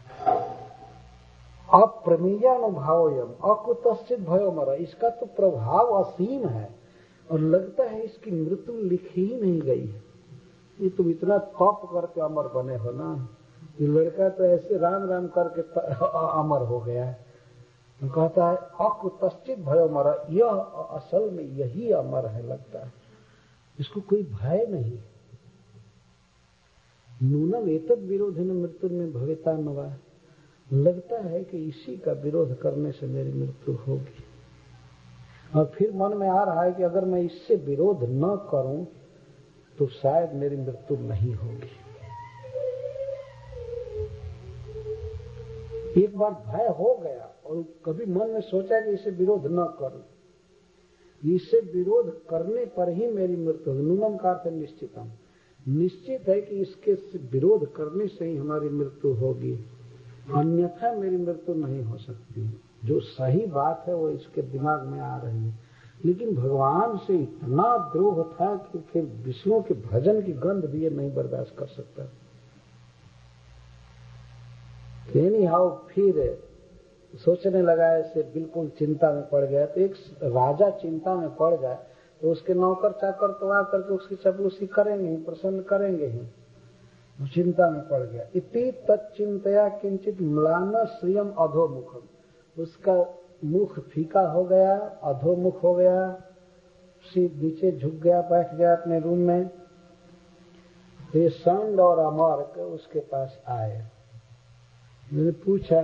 अप्रमेयानुभावयम अकुतश्चित भयो मरा, इसका तो प्रभाव असीम है और लगता है इसकी मृत्यु लिखी ही नहीं गई है। ये तुम इतना तप करके अमर बने हो ना, ये लड़का तो ऐसे राम राम करके अमर हो गया है। तो कहता है अकुतश्चित भयो मरा, यह असल में यही अमर है लगता है, इसको कोई भय नहीं। नूनम एतद विरोधन मृत्यु में भविता नवा, लगता है कि इसी का विरोध करने से मेरी मृत्यु होगी। और फिर मन में आ रहा है कि अगर मैं इससे विरोध न करूं तो शायद मेरी मृत्यु नहीं होगी। एक बार भय हो गया और कभी मन में सोचा कि इसे विरोध न करूं, इसे विरोध करने पर ही मेरी मृत्यु होगी। नूनम का अर्थ निश्चितम, निश्चित है कि इसके विरोध करने से ही हमारी मृत्यु होगी, अन्यथा मेरी मृत्यु नहीं हो सकती। जो सही बात है वो इसके दिमाग में आ रही है, लेकिन भगवान से इतना द्रोह था कि फिर विष्णु के भजन की गंध भी ये नहीं बर्दाश्त कर सकता। एनी हाउ फिर सोचने लगा, ऐसे बिल्कुल चिंता में पड़ गया। तो एक राजा चिंता में पड़ जाए तो उसके नौकर चाकर तो आकर के उसकी चपलूसी करेंगे ही, प्रसन्न करेंगे ही। वो चिंता में पड़ गया। इति तच्चिंतया किंचित म्लान श्रियम अधोमुखम, उसका मुख फीका हो गया, अधोमुख हो गया, नीचे झुक गया, बैठ गया अपने रूम में। ये संड और अमर्क उसके पास आए। मैंने पूछा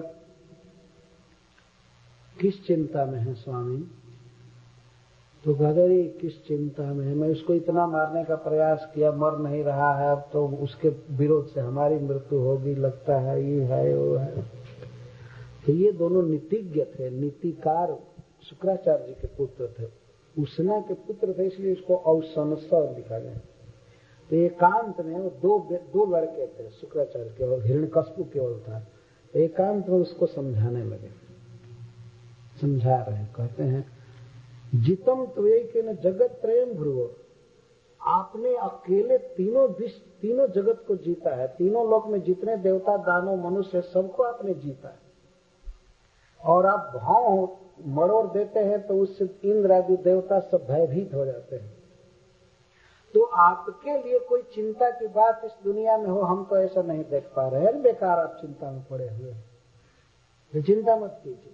किस चिंता में है स्वामी? तो कहते किस चिंता में है, मैं उसको इतना मारने का प्रयास किया, मर नहीं रहा है, अब तो उसके विरोध से हमारी मृत्यु होगी लगता है, ये है वो है। तो ये दोनों नीतिज्ञ थे, नीतिकार शुक्राचार्य जी के पुत्र थे। उष्णा के पुत्र थे, इसलिए इसको औसनसव लिखा गया। तो एकांत में वो दो दो लड़के थे शुक्राचार्य के, और हिरण्यकश्यप केवल था। एकांत में उसको समझाने लगे, समझा रहे, कहते हैं जितम त्वयैकेन जगत त्रयम भ्रुवो, आपने अकेले तीनों विश्व तीनों जगत को जीता है। तीनों लोक में जितने देवता दानव मनुष्य सबको आपने जीता है, और आप भाव मरोड़ देते हैं तो उससे इंद्र आदि देवता सब भयभीत हो जाते हैं। तो आपके लिए कोई चिंता की बात इस दुनिया में हो, हम तो ऐसा नहीं देख पा रहे हैं। बेकार आप चिंता में पड़े हुए हैं, तो चिंता मत कीजिए।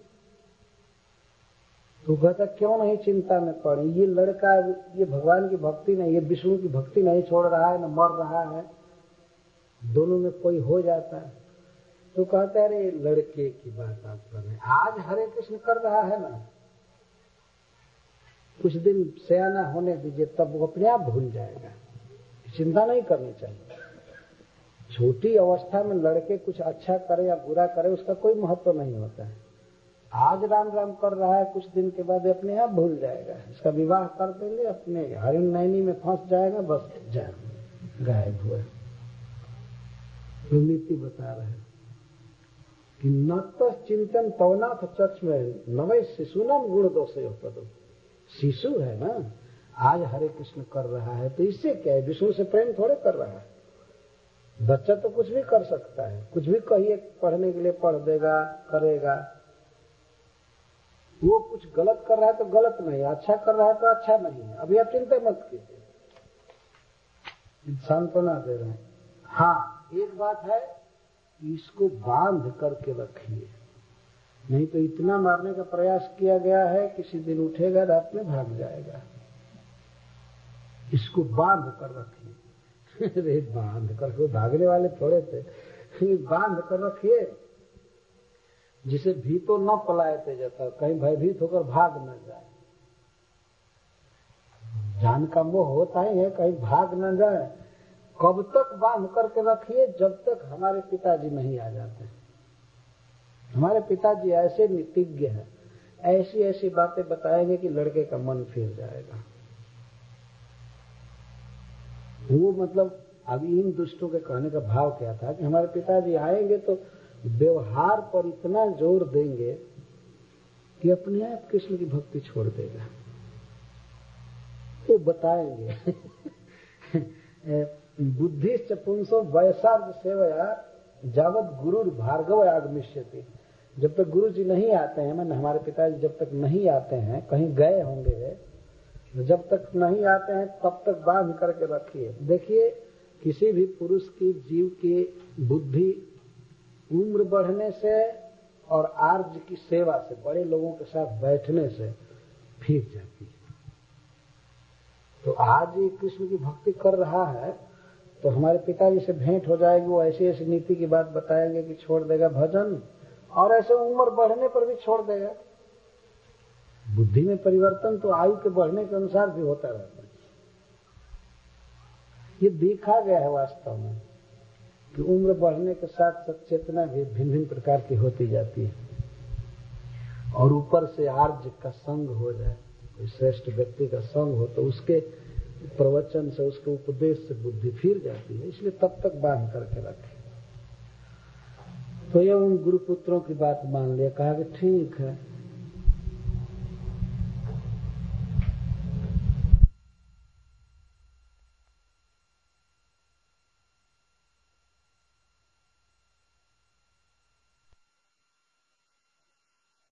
तो कहता क्यों नहीं चिंता में पड़े, ये लड़का ये भगवान की भक्ति नहीं, ये विष्णु की भक्ति नहीं छोड़ रहा है, न मर रहा है, दोनों में कोई हो जाता है। तो कहता है अरे लड़के की बात आप कर रहे हैं, आज हरे कृष्ण कर रहा है ना, कुछ दिन सयाना होने दीजिए, तब वो अपने आप भूल जाएगा। चिंता नहीं करनी चाहिए। छोटी अवस्था में लड़के कुछ अच्छा करे या बुरा करे उसका कोई महत्व नहीं होता है। आज राम राम कर रहा है, कुछ दिन के बाद अपने आप भूल जाएगा। इसका विवाह कर देंगे, अपने हरिण नैनी में फंस जाएगा, बस जा गायब हुआ। नीति बता रहे हैं कि न तो चिंतन पवनाथ चक्ष में नवे शिशु नाम गुण दोषे पदो। शिशु है ना, आज हरे कृष्ण कर रहा है तो इससे क्या है, विष्णु से प्रेम थोड़े कर रहा है। बच्चा तो कुछ भी कर सकता है, कुछ भी कहिए पढ़ने के लिए पढ़ देगा, करेगा। वो कुछ गलत कर रहा है तो गलत नहीं, अच्छा कर रहा है तो अच्छा नहीं है। अभी आप चिंता मत कीजिए, सांत्वना दे रहे हैं। हाँ, एक बात है, इसको बांध करके रखिए, नहीं तो इतना मारने का प्रयास किया गया है, किसी दिन उठेगा रात में भाग जाएगा। इसको बांध कर रखिए। अरे बांध कर, वो भागने वाले थोड़े थे, बांध कर रखिए जिसे भी तो न पलायते जाता, कहीं भयभीत होकर भाग न जाए। जान का मोह होता ही है, कहीं भाग न जाए। कब तक बांध करके रखिए, जब तक हमारे पिताजी नहीं आ जाते। हमारे पिताजी ऐसे नीतिज्ञ हैं, ऐसी ऐसी बातें बताएंगे कि लड़के का मन फिर जाएगा। वो मतलब अभी इन दुष्टों के कहने का भाव क्या था कि हमारे पिताजी आएंगे तो व्यवहार पर इतना जोर देंगे कि अपने आप कृष्ण की भक्ति छोड़ देगा। वो बताएंगे बुद्धिश्च पुंसो वयसार्ध सेवया जावत गुरु भार्गव आगमिष्यति। जब तक गुरु जी नहीं आते हैं, मैंने हमारे पिताजी जब तक नहीं आते हैं, कहीं गए होंगे, जब तक नहीं आते हैं तब तक बांध करके रखिए। देखिए, किसी भी पुरुष की जीव की बुद्धि उम्र बढ़ने से और आर्ज की सेवा से, बड़े लोगों के साथ बैठने से फिर जाती है। तो आज ये कृष्ण की भक्ति कर रहा है तो हमारे पिताजी से भेंट हो जाएगी, वो ऐसी ऐसी नीति की बात बताएंगे कि छोड़ देगा भजन, और ऐसे उम्र बढ़ने पर भी छोड़ देगा। बुद्धि में परिवर्तन तो आयु के बढ़ने के अनुसार भी होता रहता है। ये देखा गया है वास्तव में कि उम्र बढ़ने के साथ साथ चेतना भी भिन्न भिन्न प्रकार की होती जाती है। और ऊपर से आर्ज का संग हो जाए, कोई श्रेष्ठ व्यक्ति का संग हो, तो उसके प्रवचन से, उसके उपदेश से बुद्धि फिर जाती है। इसलिए तब तक बांध करके रखे। तो ये उन गुरुपुत्रों की बात मान लिया, कहा कि ठीक है,